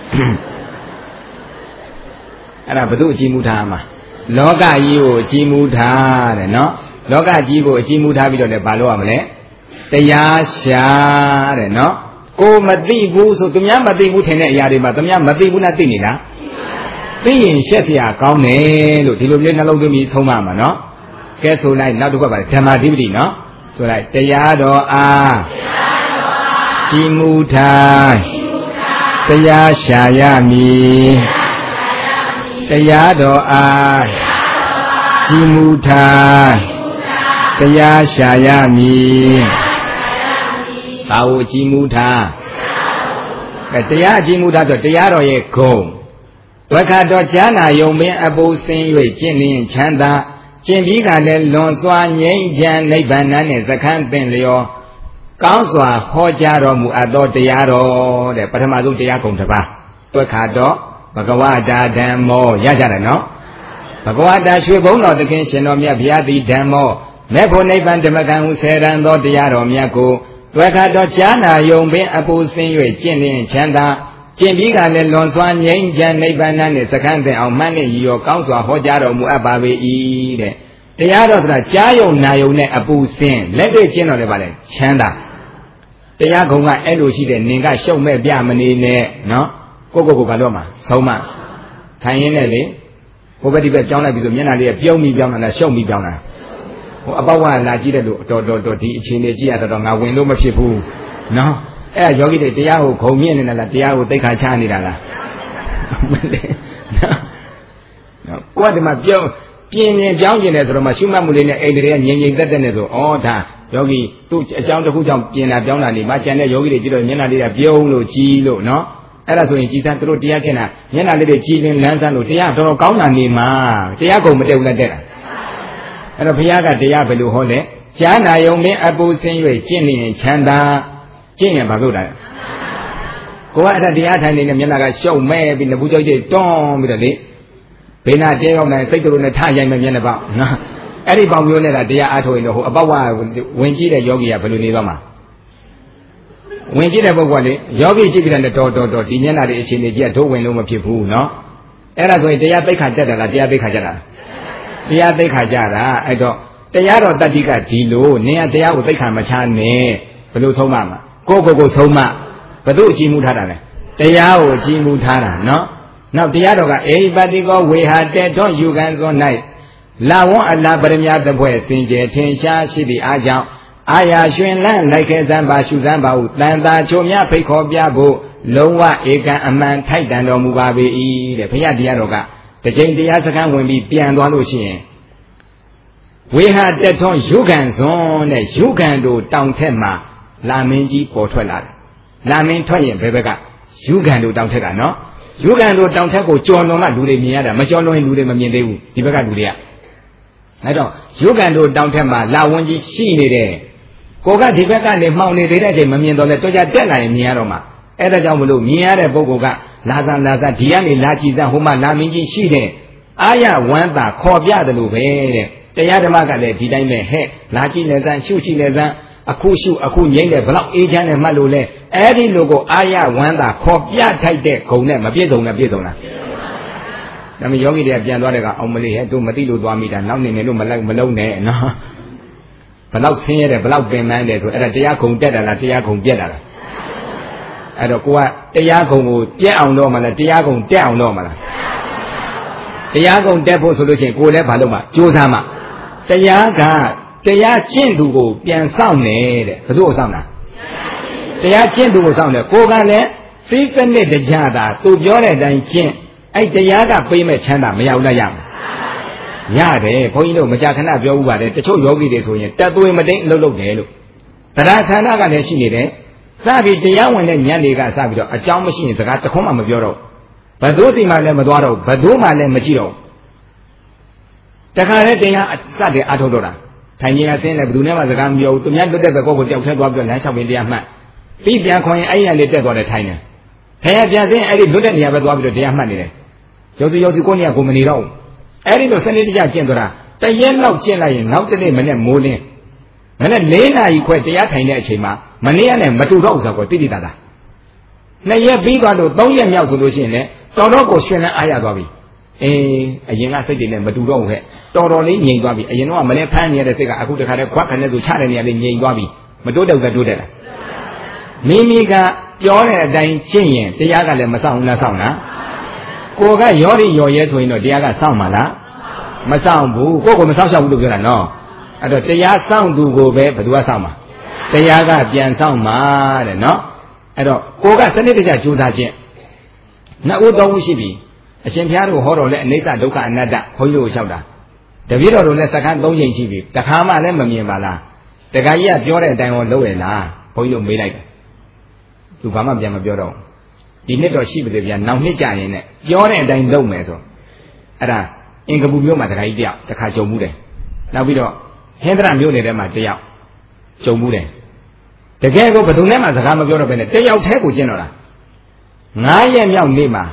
အဲ့ဒါဘု து အကြည့်မူထားမှာလောကကြီးကိုအကြည့်မူထားတဲ့နော်လောကကြီးကိုအကြည့်မူထားပြီးတော့လည်းဘာလို့ရမလဲတရားရှာတဲ့နော်ကိုမသိဘူးဆိုသူများမသိဘူးထင်တဲ့အရာတွေမှာသူများမသိဘူးလားသိနေလားသိရင်ရှက်เสียကောင်းတယ်လို့ဒီလိုမျိုးနှလုံးသွင်းပြီးဆုံးမမှာနော်ကဲဆိုလိုက်နောက်တစ်ခုပါဓမ္မဓိပတိနော်ဆိုလိုက်တရားတော်အားကြည်မူထားတရားရှာရမည်တရားတော်အားကြည်မူထားတရားရှာရမည်ဘာကိုကြည်မူထားအဲတရားကြည်မူထားဆိုတရားတော်ရဲ့ဂုဏ်ဒွက္ခတော်ဈာနာယုံပင်အပူစင်း၍ကျင့်လျင်ချမ်းသာကျင့်ပြီးကလည်းလွန်စွာငြိမ်းချမ်းနိဗ္ဗာန်နှင့်စခန်းသင်လျောကောင်းစွာဟောကြားတော်မူအပ်သောတရားတော်တဲ့ပထမဆုံးတရားဂုဏ်တစ်ပါးဒွက္ခတော်ဘဂဝတာဓမ္မောရကြတယ်နော်ဘဂဝတာရွှေဘုံတော်သခင်ရှင်တော်မြတ်ဘုရားသည်ဓမ္မောမေဖို့နိဗ္ဗာန်ဓမ္မကံဟုဆယ်ရန်သောတရားတော်မြတ်ကိုဒွက္ခတော်ဈာနာယုံပင်အပူစင်း၍ကျင့်လျင်ချမ်းသာကျင့်ပြီးကလည်းလွန်စွာငြိမ်းချမ်းနိဗ္ဗာန်နှင့်စခန်းသင်အောင်မှန်းနှင့်ရည်ရောကောင်းစွာဟောကြားတော်မူအပ်ပါပေ၏တဲ့တရားတော်ဆိုတာကြားယုံနာယုံနဲ့အပူစင်းလက်တွေ့ကျင့်တော်လည်းပါလေချမ်းသာတရားကုံကအဲ့လိုရှိတဲ့နင်ကရှုံမဲ့ပြမနေနဲ့နော်ကိုကိုကိုဘာလို့မှာဆုံးမထိုင်ရင်းနဲ့လေဘုဘတိပဲကြောင်းလိုက်ပြီဆိုမျက်နှာလေးကပြုံးပြီးပြောင်းလာတာရှုံပြီးပြောင်းလာဟိုအပေါက်ကလာကြည့်တဲ့လို့တော်တော်တော်ဒီအချိန်လေးကြည့်ရတော့ငါဝင်လို့မဖြစ်ဘူးနော်အဲ့ဒါယောဂီတွေတရားကိုခုံမြင့်နေတာလားတရားကိုသိခါချနေတာလားမလေးနော်ကိုကဒီမှာပြောင်းပြင်းပြင်းပြောင်းကျင်တယ်ဆိုတော့မှရှုမှတ်မှုလေးနဲ့အိမ်တွေကငြိမ်ငြိမ်သက်သက်နဲ့ဆိုဩဒါယောဂီသူ့အကြောင်းတစ်ခုကြောင့်ပြင်းတာပြောင်းတာနေမှကျန်တဲ့ယောဂီတွေကြည့်တော့မျက်နှာလေးကပြုံးလို့ကြီးလို့နော်အဲ့ဒါဆိုရင်ကြည်စမ်းသူတို့တရားခင်တာမျက်နှာလေးတွေကြည်လင်းလန်းဆန်းလို့တရားတော်တော်ကောင်းတာနေမှာတရားကုန်မတက်ဘူးလားတက်တာအဲ့တော့ဘုရားကတရားဘယ်လိုဟောလဲဈာနာယုံမင်းအပူစင်း၍ကျင့်နေရင်ချမ်းသာကျင့်ရင်ဘာလို့လဲကိုကအဲ့ဒါတရားထိုင်နေတဲ့မျက်နှာကရှုံမဲ့ပြီးနဘူးကြောက်ကြီးတွန်းပြီးတော့လေဘေးနာတဲရောက်နေစိတ်တို့နဲ့ထရိုက်မဲ့မျက်နှာပေါက်နော်အဲ့ဒီပေါင်မျိုးနဲ့တရားအားထုတ်ရင်တော့ဟိုအပေါက်ဝဝင်ကြည့်တဲ့ယောဂီကဘယ်လိုနေသွားမှာဝင်ကြည့်တဲ့ပုဂ္ဂိုလ်ကလေယောဂီကြည့်ပြီးတဲ့တော်တော်တော်ဒီမျက်နှာတွေအခြေအနေကြီးကဒုဝင်လို့မဖြစ်ဘူးနော်အဲ့ဒါဆိုရင်တရားသိက္ခာတက်တာလားတရားသိက္ခာကြတာတရားသိက္ခာကြတာအဲ့တော့တရားတော်တတ္တိကဒီလိုနင်ကတရားကိုသိက္ခာမချနဲ့ဘယ်လိုဆုံးမမှာကိုကိုကိုဆုံးမဘယ်သူအကြည့်မှုထားတာလဲတရားကိုအကြည့်မှုထားတာနော်နောက်တရားတော်ကအေဟိပတိကောဝေဟာတေထောယူကံစွန်၌လာဝွန်အလားပရမယတပွဲစင်ကြယ်ထင်ရှားရှိသည့်အားကြောင့်အာယာရွှင်လန်းလိုက်ခဲစမ်းပါရှုစမ်းပါဟုတန်တာချိုမြဖိတ်ခေါ်ပြဖို့လုံးဝဧကံအမှန်ထိုက်တန်တော်မူပါပေ၏တဲ့ဘုရားတရားတော်ကတစ်ချိန်တရားစခန်းဝင်ပြီးပြန်သွားလို့ရှိရင်ဝေဟာတက်ထွန်းယုကံစွန်တဲ့ယုကံတို့တောင်ထက်မှာလာမင်းကြီးပေါ်ထွက်လာတယ်လာမင်းထွက်ရင်ဘယ်ဘက်ကယုကံတို့တောင်ထက်ကနော်ယုကံတို့တောင်ထက်ကိုကြော်လွန်ကလူတွေမြင်ရတာမကြော်လွန်ရင်လူတွေမမြင်သေးဘူးဒီဘက်ကလူတွေကအဲ့တော့ယုကံတို့တောင်ထက်မှာလာဝန်ကြီးရှိနေတယ်ကိုကဒီဘက်ကနေမှောင်နေသေးတဲ့အချိန်မမြင်တော့လဲတော့ကြတက်လာရင်မြင်ရတော့မှာအဲ့ဒါကြောင့်မလို့မြင်ရတဲ့ပုဂ္ဂိုလ်ကလာစားလာစားဒီကနေလာကြည့်စမ်းဟိုမှာလာမင်းကြီးရှိတယ်အာရဝမ်းသာခေါ်ပြတယ်လို့ပဲတဲ့တရားဓမ္မကလည်းဒီတိုင်းပဲဟဲ့လာကြည့်နေစမ်းရှုကြည့်နေစမ်းအခုရှုအခုငြိမ့်တယ်ဘလောက်အေးချမ်းတယ်မှတ်လို့လဲအဲ့ဒီလိုကိုအာရဝမ်းသာခေါ်ပြထိုက်တဲ့ဂုံနဲ့မပြည့်စုံနဲ့ပြည့်စုံလားဒါမှယောဂီတွေကပြန်သွားတဲ့ကအောင်မလေးဟဲ့တို့မသိလို့သွားမိတာနောက်နေနေလို့မလိုက်မလုံးနဲ့နော်ဘလောက်ဆင်းရဲတယ်ဘလောက်ပင်ပန်းတယ်ဆိုအဲ့ဒါတရားခုံတက်တာလားတရားခုံပြက်တာလားအဲ့တော့ကိုကတရားခုံကိုပြက်အောင်တော့မလားတရားခုံတက်အောင်တော့မလားတရားခုံတက်ဖို့ဆိုလို့ရှိရင်ကိုလည်းဘာလို့မှကြိုးစားမှတရားကတရားကျင့်သူကိုပြန်ဆောင်နေတဲ့ဘယ်သူ့ကိုဆောင်တာတရားကျင့်သူကိုဆောင်တယ်ကိုကလည်းစိတ်စနစ်တရားသာသူပြောတဲ့အတိုင်းကျင့်အဲ့တရားကပေးမဲ့ချမ်းသာမရဘူးလားရမလားရတယ်ဘုန်းကြီးတို့မကြာခဏပြောဥပါတယ်တချို့ယောဂီတွေဆိုရင်တက်သွေးမတိန်အလုပ်လုပ်တယ်လို့တရားဌာနကလည်းရှိနေတယ်စပြီးတရားဝင်တဲ့ညံတွေကစပြီးတော့အကြောင်းမရှိရင်စကားတခွန်းမှမပြောတော့ဘယ်သူစီမှလည်းမသွားတော့ဘယ်သူမှလည်းမကြည့်တော့တခါတည်းတရားစတဲ့အထုတ်တော့တာထိုင်ကြီးအဆင်းလည်းဘယ်သူနဲ့မှစကားမပြောဘူးသူများလွတ်တဲ့ဘက်ကိုတယောက်ထဲသွားပြီးတော့လမ်းလျှောက်ပင်တရားမှတ်ပြီးပြန်ခေါ်ရင်အဲ့ရလေးတက်သွားတယ်ထိုင်တယ်ခရပြန်စင်းအဲ့ဒီလွတ်တဲ့နေရာပဲသွားပြီးတော့တရားမှတ်နေတယ်ရောစီရောစီကိုနေရာကိုမနေတော့အဲ့ဒီလိုစနစ်တကျကျင့်သွားတာတရက်လောက်ကျင့်လိုက်ရင်နောက်တစ်နေ့မနေ့မိုးလင်းမနေ့လေးနာရီခွဲတရားထိုင်တဲ့အချိန်မှာမနေ့ကနဲ့မတူတော့ဘူးဆိုတော့တိတိတသာနှစ်ရက်ပြီးသွားလို့သုံးရက်မြောက်ဆိုလို့ရှိရင်လည်းတော်တော်ကိုရှင်လန်းအားရသွားပြီအေးအရင်ကစိတ်တွေနဲ့မတူတော့ဘူးဟဲ့တော်တော်လေးငြိမ်သွားပြီအရင်တော့မနေ့ဖမ်းနေရတဲ့စိတ်ကအခုတခါတည်းခွက်ခနဲ့ဆိုချတဲ့နေရာလေးငြိမ်သွားပြီမတိုးတော့ကတိုးတယ်လားမိမိကပြောတဲ့အတိုင်းရှင်းရင်တရားကလည်းမဆောင်ဘူးလားဆောင်လားကိုကရောရီရောရဲဆိုရင်တော့တရားကစောင့်မှာလားမဆောင်ဘူးကိုကိုမဆောင်ရှောက်ဘူးလို့ပြောတာနော်အဲ့တော့တရားစောင့်သူကိုပဲဘယ်သူကစောင့်မှာတရားကပြန်စောင့်မှာတဲ့နော်အဲ့တော့ကိုကစနစ်တကျကြိုးစားခြင်းနှစ်ဦးသုံးဦးရှိပြီအရှင်ဘုရားတို့ဟောတော်လဲအနိစ္စဒုက္ခအနတ္တဘုန်းကြီးတို့လျှောက်တာတပည့်တော်တို့လည်းစက္ကန့်သုံးချိန်ရှိပြီတခါမှလည်းမမြင်ပါလားတခါကြီးကပြောတဲ့အတိုင်းဟောလုပ်ရလားဘုန်းကြီးတို့မေးလိုက်တယ်သူဘာမှပြန်မပြောတော့ဒီနှစ်တော့ရှိပါသေးဗျာနောက်နှစ်ကြာရင်လည်းပြောတဲ့အတိုင်းလုပ်မယ်ဆိုအဲ့ဒါအင်္ဂပူမြို့မှာတခါကြီးတယောက်တခါကြုံမှုတယ်နောက်ပြီးတော့ဟင်္ဒရမြို့နယ်ထဲမှာတယောက်ကြုံမှုတယ်တကယ်ကိုဘယ်သူနဲ့မှစကားမပြောတော့ဘဲနဲ့တယောက်တည်းကိုကျင့်တော့တာငါးရက်မြောက်နေ့မှာ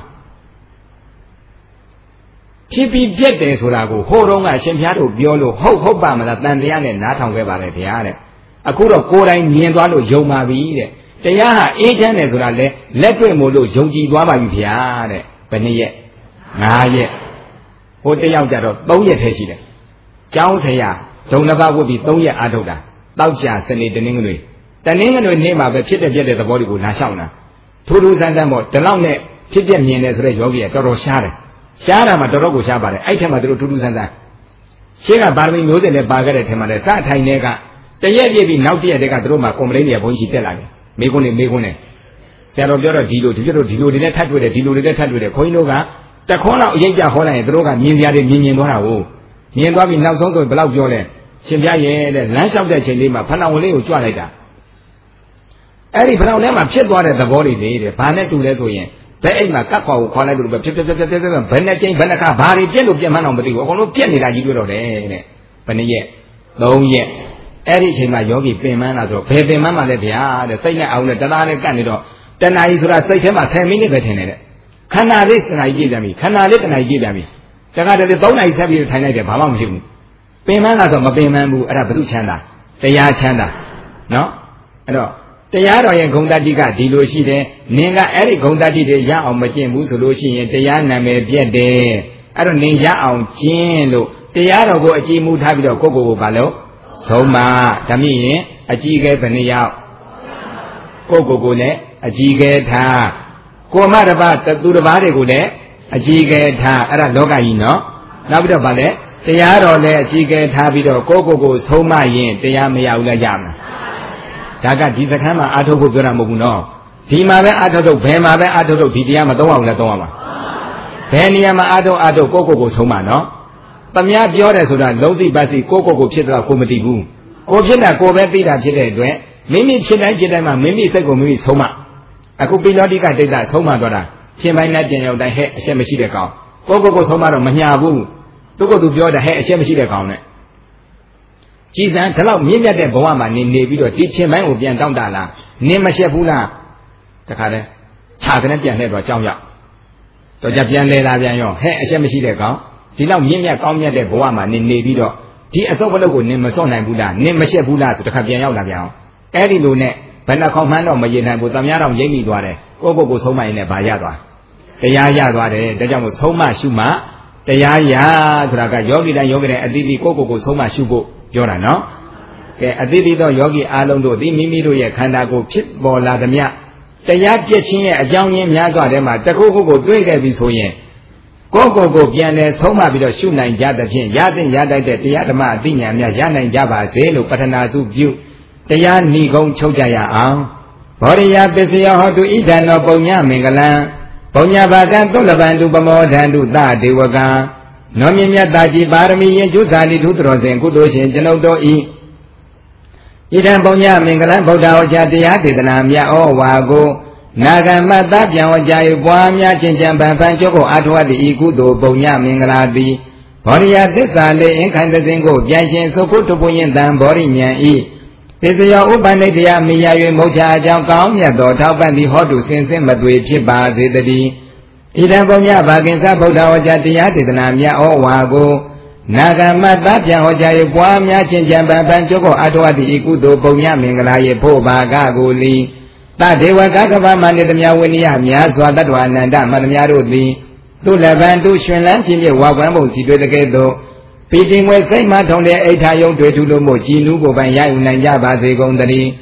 ဖြစ်ပြီးပြက်တယ်ဆိုတာကိုဟိုတုန်းကရှင်ဘုရားတို့ပြောလို့ဟုတ်ဟုတ်ပါမလားတန်တရားနဲ့နားထောင်ခဲ့ပါလေဗျာတဲ့အခုတော့ကိုယ်တိုင်မြင်သွားလို့ယုံပါပြီတဲ့တရားဟာအေးချမ်းတယ်ဆိုတာလေလက်တွေ့မို့လို့ယုံကြည်သွားပါပြီဗျာတဲ့ဘယ်နှစ်ရက်ငါးရက်ဟိုတယောက်ကြတော့သုံးရက်ထဲရှိတယ်ကျောင်းဆရာဒုံနှစ်ပါးဝတ်ပြီးသုံးရက်အားထုတ်တာတောက်ကြစနေတနင်္ဂနွေတနင်္ဂနွေနေ့မှာပဲဖြစ်တဲ့ပြက်တဲ့သဘောတွေကိုလာလျှောက်တာထိုးထိုးဆန်းဆန်းပေါ့ဒီလောက်နဲ့ဖြစ်ပြမြင်တယ်ဆိုတဲ့ယောဂီကတော်တော်ရှားတယ်ရှားတာမှတော်တော်ကိုရှားပါတယ်အဲ့ထက်မှသူတို့ထူးထူးဆန်းဆန်းရှင်းကပါရမီမျိုးစင်နဲ့ပါခဲ့တဲ့ထဲမှာလည်းစထိုင်တွေကတရက်ပြည့်ပြီးနောက်တရက်တည်းကသူတို့မှကွန်ပလိန်းတွေဘုန်းကြီးတက်လာတယ်မေကွန်းနေမေကွန်းနေဆရာတော်ပြောတော့ဒီလိုဒီလိုတို့ဒီလိုတွေနဲ့ထပ်တွေ့တယ်ဒီလိုတွေနဲ့ထပ်တွေ့တယ်ခွင်းတို့ကတခွန်းလောက်အရေးကြဟောလိုက်ရင်သူတို့ကမြင်ကြတယ်မြင်မြင်သွားတာကိုမြင်သွားပြီးနောက်ဆုံးဆိုဘယ်လောက်ပြောလဲရှင်ပြရဲ့တဲ့လမ်းလျှောက်တဲ့ချိန်လေးမှာဖဏဝင်လေးကိုကြွလိုက်တာအဲ့ဒီဖဏဝင်ထဲမှာဖြစ်သွားတဲ့သဘောတွေလေတဲ့ဘာနဲ့တူလဲဆိုရင်ဘယ်အိမ်မှာကတ်ခွာကိုခေါ်လိုက်လို့ပဲဖြစ်ဖြစ်ဖြစ်ဖြစ်ဖြစ်ဘယ်နဲ့ချင်းဘယ်နှခါဘာတွေပြက်လို့ပြက်မှန်းတော့မသိဘူးအကုန်လုံးပြက်နေတာကြီးတွေ့တော့တယ်တဲ့ဘယ်နှစ်ရက်သုံးရက်အဲ့ဒီအချိန်မှာယောဂီပင်မန်းလာဆိုတော့ဘယ်ပင်မန်းမှလဲဗျာတဲ့စိတ်နဲ့အောင်နဲ့တသားနဲ့ကတ်နေတော့တဏှာကြီးဆိုတာစိတ်ထဲမှာဆယ်မိနစ်ပဲထင်နေတဲ့ခန္ဓာလေးတဏှာကြီးကြည့်ပြန်ပြီခန္ဓာလေးတဏှာကြီးကြည့်ပြန်ပြီတခါတည်းသုံးနာရီဆက်ပြီးထိုင်လိုက်တယ်ဘာမှမရှိဘူးပင်မန်းလာဆိုမပင်မန်းဘူးအဲ့ဒါဘု து ချမ်းသာတရားချမ်းသာနော်အဲ့တော့တရားတော်ရဲ့ဂုဏ်တတိကဒီလိုရှိတယ်နင်ကအဲ့ဒီဂုဏ်တတိတွေရအောင်မကျင့်ဘူးဆိုလို့ရှိရင်တရားနာမည်ပြက်တယ်အဲ့တော့နင်ရအောင်ကျင့်လို့တရားတော်ကိုအကြည်မူထားပြီးတော့ကိုယ့်ကိုယ်ကိုဘာလို့ဆုံးမဒါမြင့်ရင်အကြည်ကဲဘယ်နှယောက်ကိုယ့်ကိုယ်ကိုလည်းအကြည်ကဲထားကိုမတစ်ပါးသူတစ်ပါးတွေကိုလည်းအကြည်ကဲထားအဲ့ဒါလောကကြီးနော်နောက်ပြီးတော့ဗာလဲတရားတော်လည်းအကြည်ကဲထားပြီးတော့ကိုယ့်ကိုယ်ကိုဆုံးမရင်တရားမရဘူးလားရမလားဒါကဒီစခန်းမှာအာထုတ်ဖို့ပြောတာမဟုတ်ဘူးနော်ဒီမှာပဲအာထုတ်ထုတ်ဘယ်မှာပဲအာထုတ်ထုတ်ဒီတရားမသုံးအောင်လည်းသုံးရမှာဘယ်နေရာမှာအာထုတ်အာထုတ်ကိုယ့်ကိုယ်ကိုဆုံးမနော်သမ ्या ပြောတယ်ဆိုတာလုံးစိပတ်စီကိုယ့်ကိုယ်ကိုဖြစ်တော့ကိုမသိဘူးကိုဖြစ်တာကိုပဲသိတာဖြစ်တဲ့အတွက်မိမိဖြစ်တိုင်းဖြစ်တိုင်းမှာမိမိစိတ်ကိုမိမိဆုံးမအခုပိလောတိကဒိဋ္ဌဆုံးမသွားတာရှင်ပိုင်းနဲ့ပြန်ရောက်တိုင်းဟဲ့အရှက်မရှိတဲ့ကောင်ကိုယ့်ကိုယ်ကိုဆုံးမတော့မညာဘူးသူကသူပြောတာဟဲ့အရှက်မရှိတဲ့ကောင်နဲ့ကြည်စံဒီလောက်မြင့်မြတ်တဲ့ဘဝမှာနေနေပြီးတော့ဒီရှင်ပိုင်းကိုပြန်တောင်းတလားနင်မရှက်ဘူးလားတခါတည်းခြာတဲ့ပြန်လှည့်တော့ကြောင်းရောက်တော့ကြပြန်လဲလာပြန်ရောဟဲ့အရှက်မရှိတဲ့ကောင်ဒီလောက်မြင့်မြတ်ကောင်းမြတ်တဲ့ဘဝမှာနေနေပြီးတော့ဒီအစုပ်ဘလုတ်ကိုနင်မစွန့်နိုင်ဘူးလားနင်မရှက်ဘူးလားဆိုတခါပြန်ရောက်လာပြန်အောင်အဲ့ဒီလိုနဲ့ဘယ်နှခေါမှန်းတော့မရေနိုင်ဘူးသမ ्या တော်ရိပ်မိသွားတယ်ကိုယ့်ကိုယ်ကိုဆုံးမရင်လည်းဗာရသွားတရားရသွားတယ်ဒါကြောင့်မို့ဆုံးမရှုမှတရားရဆိုတာကယောဂီတိုင်းယောဂီတိုင်းအတိအကျကိုယ့်ကိုယ်ကိုဆုံးမရှုဖို့ပြောတာနော်ကဲအတိအကျတော့ယောဂီအားလုံးတို့ဒီမိမိတို့ရဲ့ခန္ဓာကိုယ်ဖြစ်ပေါ်လာသမျှတရားပြည့်ခြင်းရဲ့အကြောင်းရင်းများစွာထဲမှာတခုခုကိုတွေ့ခဲ့ပြီဆိုရင်ကိုယ့်ကိုယ်ကိုပြန်လဲဆုံးမပြီးတော့ရှုနိုင်ကြသဖြင့်ရတဲ့ရတတ်တဲ့တရားဓမ္မအသိဉာဏ်များရနိုင်ကြပါစေလို့ပထနာစုပြုတရားဏီကုံချုပ်ကြရအောင်ဘောရိယပစ္စယဟောတုဣဒံနောပုံညမင်္ဂလံပုံညဘာကံသုလဗန္တုပမောဒန္တုသဒေဝကံနောမြင့်မြတ်တာကြီးပါရမီရင်ကျုသာလိထုတော်စဉ်ကုသိုလ်ရှင်ကျွန်ုပ်တို့ဤဣဒံပုံညမင်္ဂလံဗုဒ္ဓဟောကြားတရားဒေသနာမြတ်ဩဝါကိုနာဂမတ္တပြန်ဝကြ၍ပွားများခြင်းကြံပန်ပန်ကျုပ်ကိုအာထဝတိဤကုသိုလ်ပုံညမင်္ဂလာတိဘောရိယသစ္စာလေးအင်ခိုင်သစဉ်ကိုပြန်ရှင်သုခုတုပုညင်တံဘောရိမြန်ဤသစ္စယောဥပနိတယမိယာ၍မုတ်ချာအကြောင်းကောင်းမြတ်သောထောက်ပံ့သည့်ဟောတုစင်စစ်မသွေဖြစ်ပါစေတည်းဣဒံပုံညဘာကင်္စဗုဒ္ဓဝါကျတရားဒေသနာမြတ်ဩဝါကိုနာဂမတ္တပြန်ဟောကြား၍ပွားများခြင်းကြံပန်ပန်ကျုပ်ကိုအာထဝတိဤကုသိုလ်ပုံညမင်္ဂလာ၏ဖို့ဘာကကိုလီတဒေဝကကဗမန္တေတမြဝိနည်းများစွာတတ္တဝအနန္တမန္တများတို့သည်သူလဗံသူရှင်လန်းဖြစ်ဖြစ်ဝါကွမ်းပုံစီတွေ့တဲ့ကဲ့သို့ပီတင်ဝဲစိတ်မှထုံတဲ့အိဋ္ဌာယုံတွေ့ထူလို့မို့ကြည်နူးကိုပိုင်ရယူနိုင်ကြပါစေကုန်သတည်း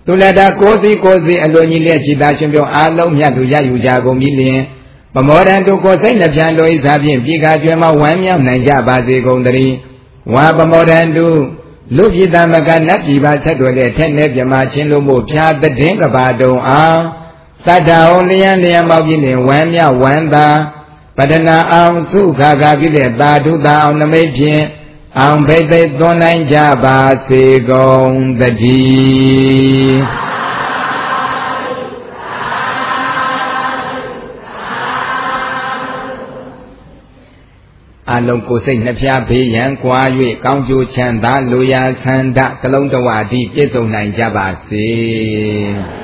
သူလည်းဒါကိုစီကိုစီအလိုကြီးလက်ကြည်သာရှင်ပြောအားလုံးမြတ်သူရယူကြကုန်ပြီလျင်ပမောဒံတို့ကိုစိတ်နှပြတို့ဤသာဖြင့်ပြေခါကျွဲမှာဝမ်းမြောက်နိုင်ကြပါစေကုန်သတည်းဝါပမောဒံတို့လူပြည်သားမကနတ်ပြည်ပါဆက်တော်တဲ့ထက်နဲ့ပြမချင်းလို့မို့ဖြာတဲ့င်းကဘာတုံအောင်သတ္တဟောလျံလျံမောက်ပြီးလင်ဝမ်းမြောက်ဝမ်းသာပတနာအောင်စုခါခါပြည့်တဲ့သာဓုသာအောင်နမိတ်ဖြင့်အောင်ဘိသိက်သွန်နိုင်ကြပါစေကုန်သတည်းအလုံးကိုယ်စိတ်နှဖျားဘေးရန်ကွာ၍ကောင်းကျိုးချမ်းသာလိုရာဆန္ဒကလုံးတဝါတိပြည့်စုံနိုင်ကြပါစေ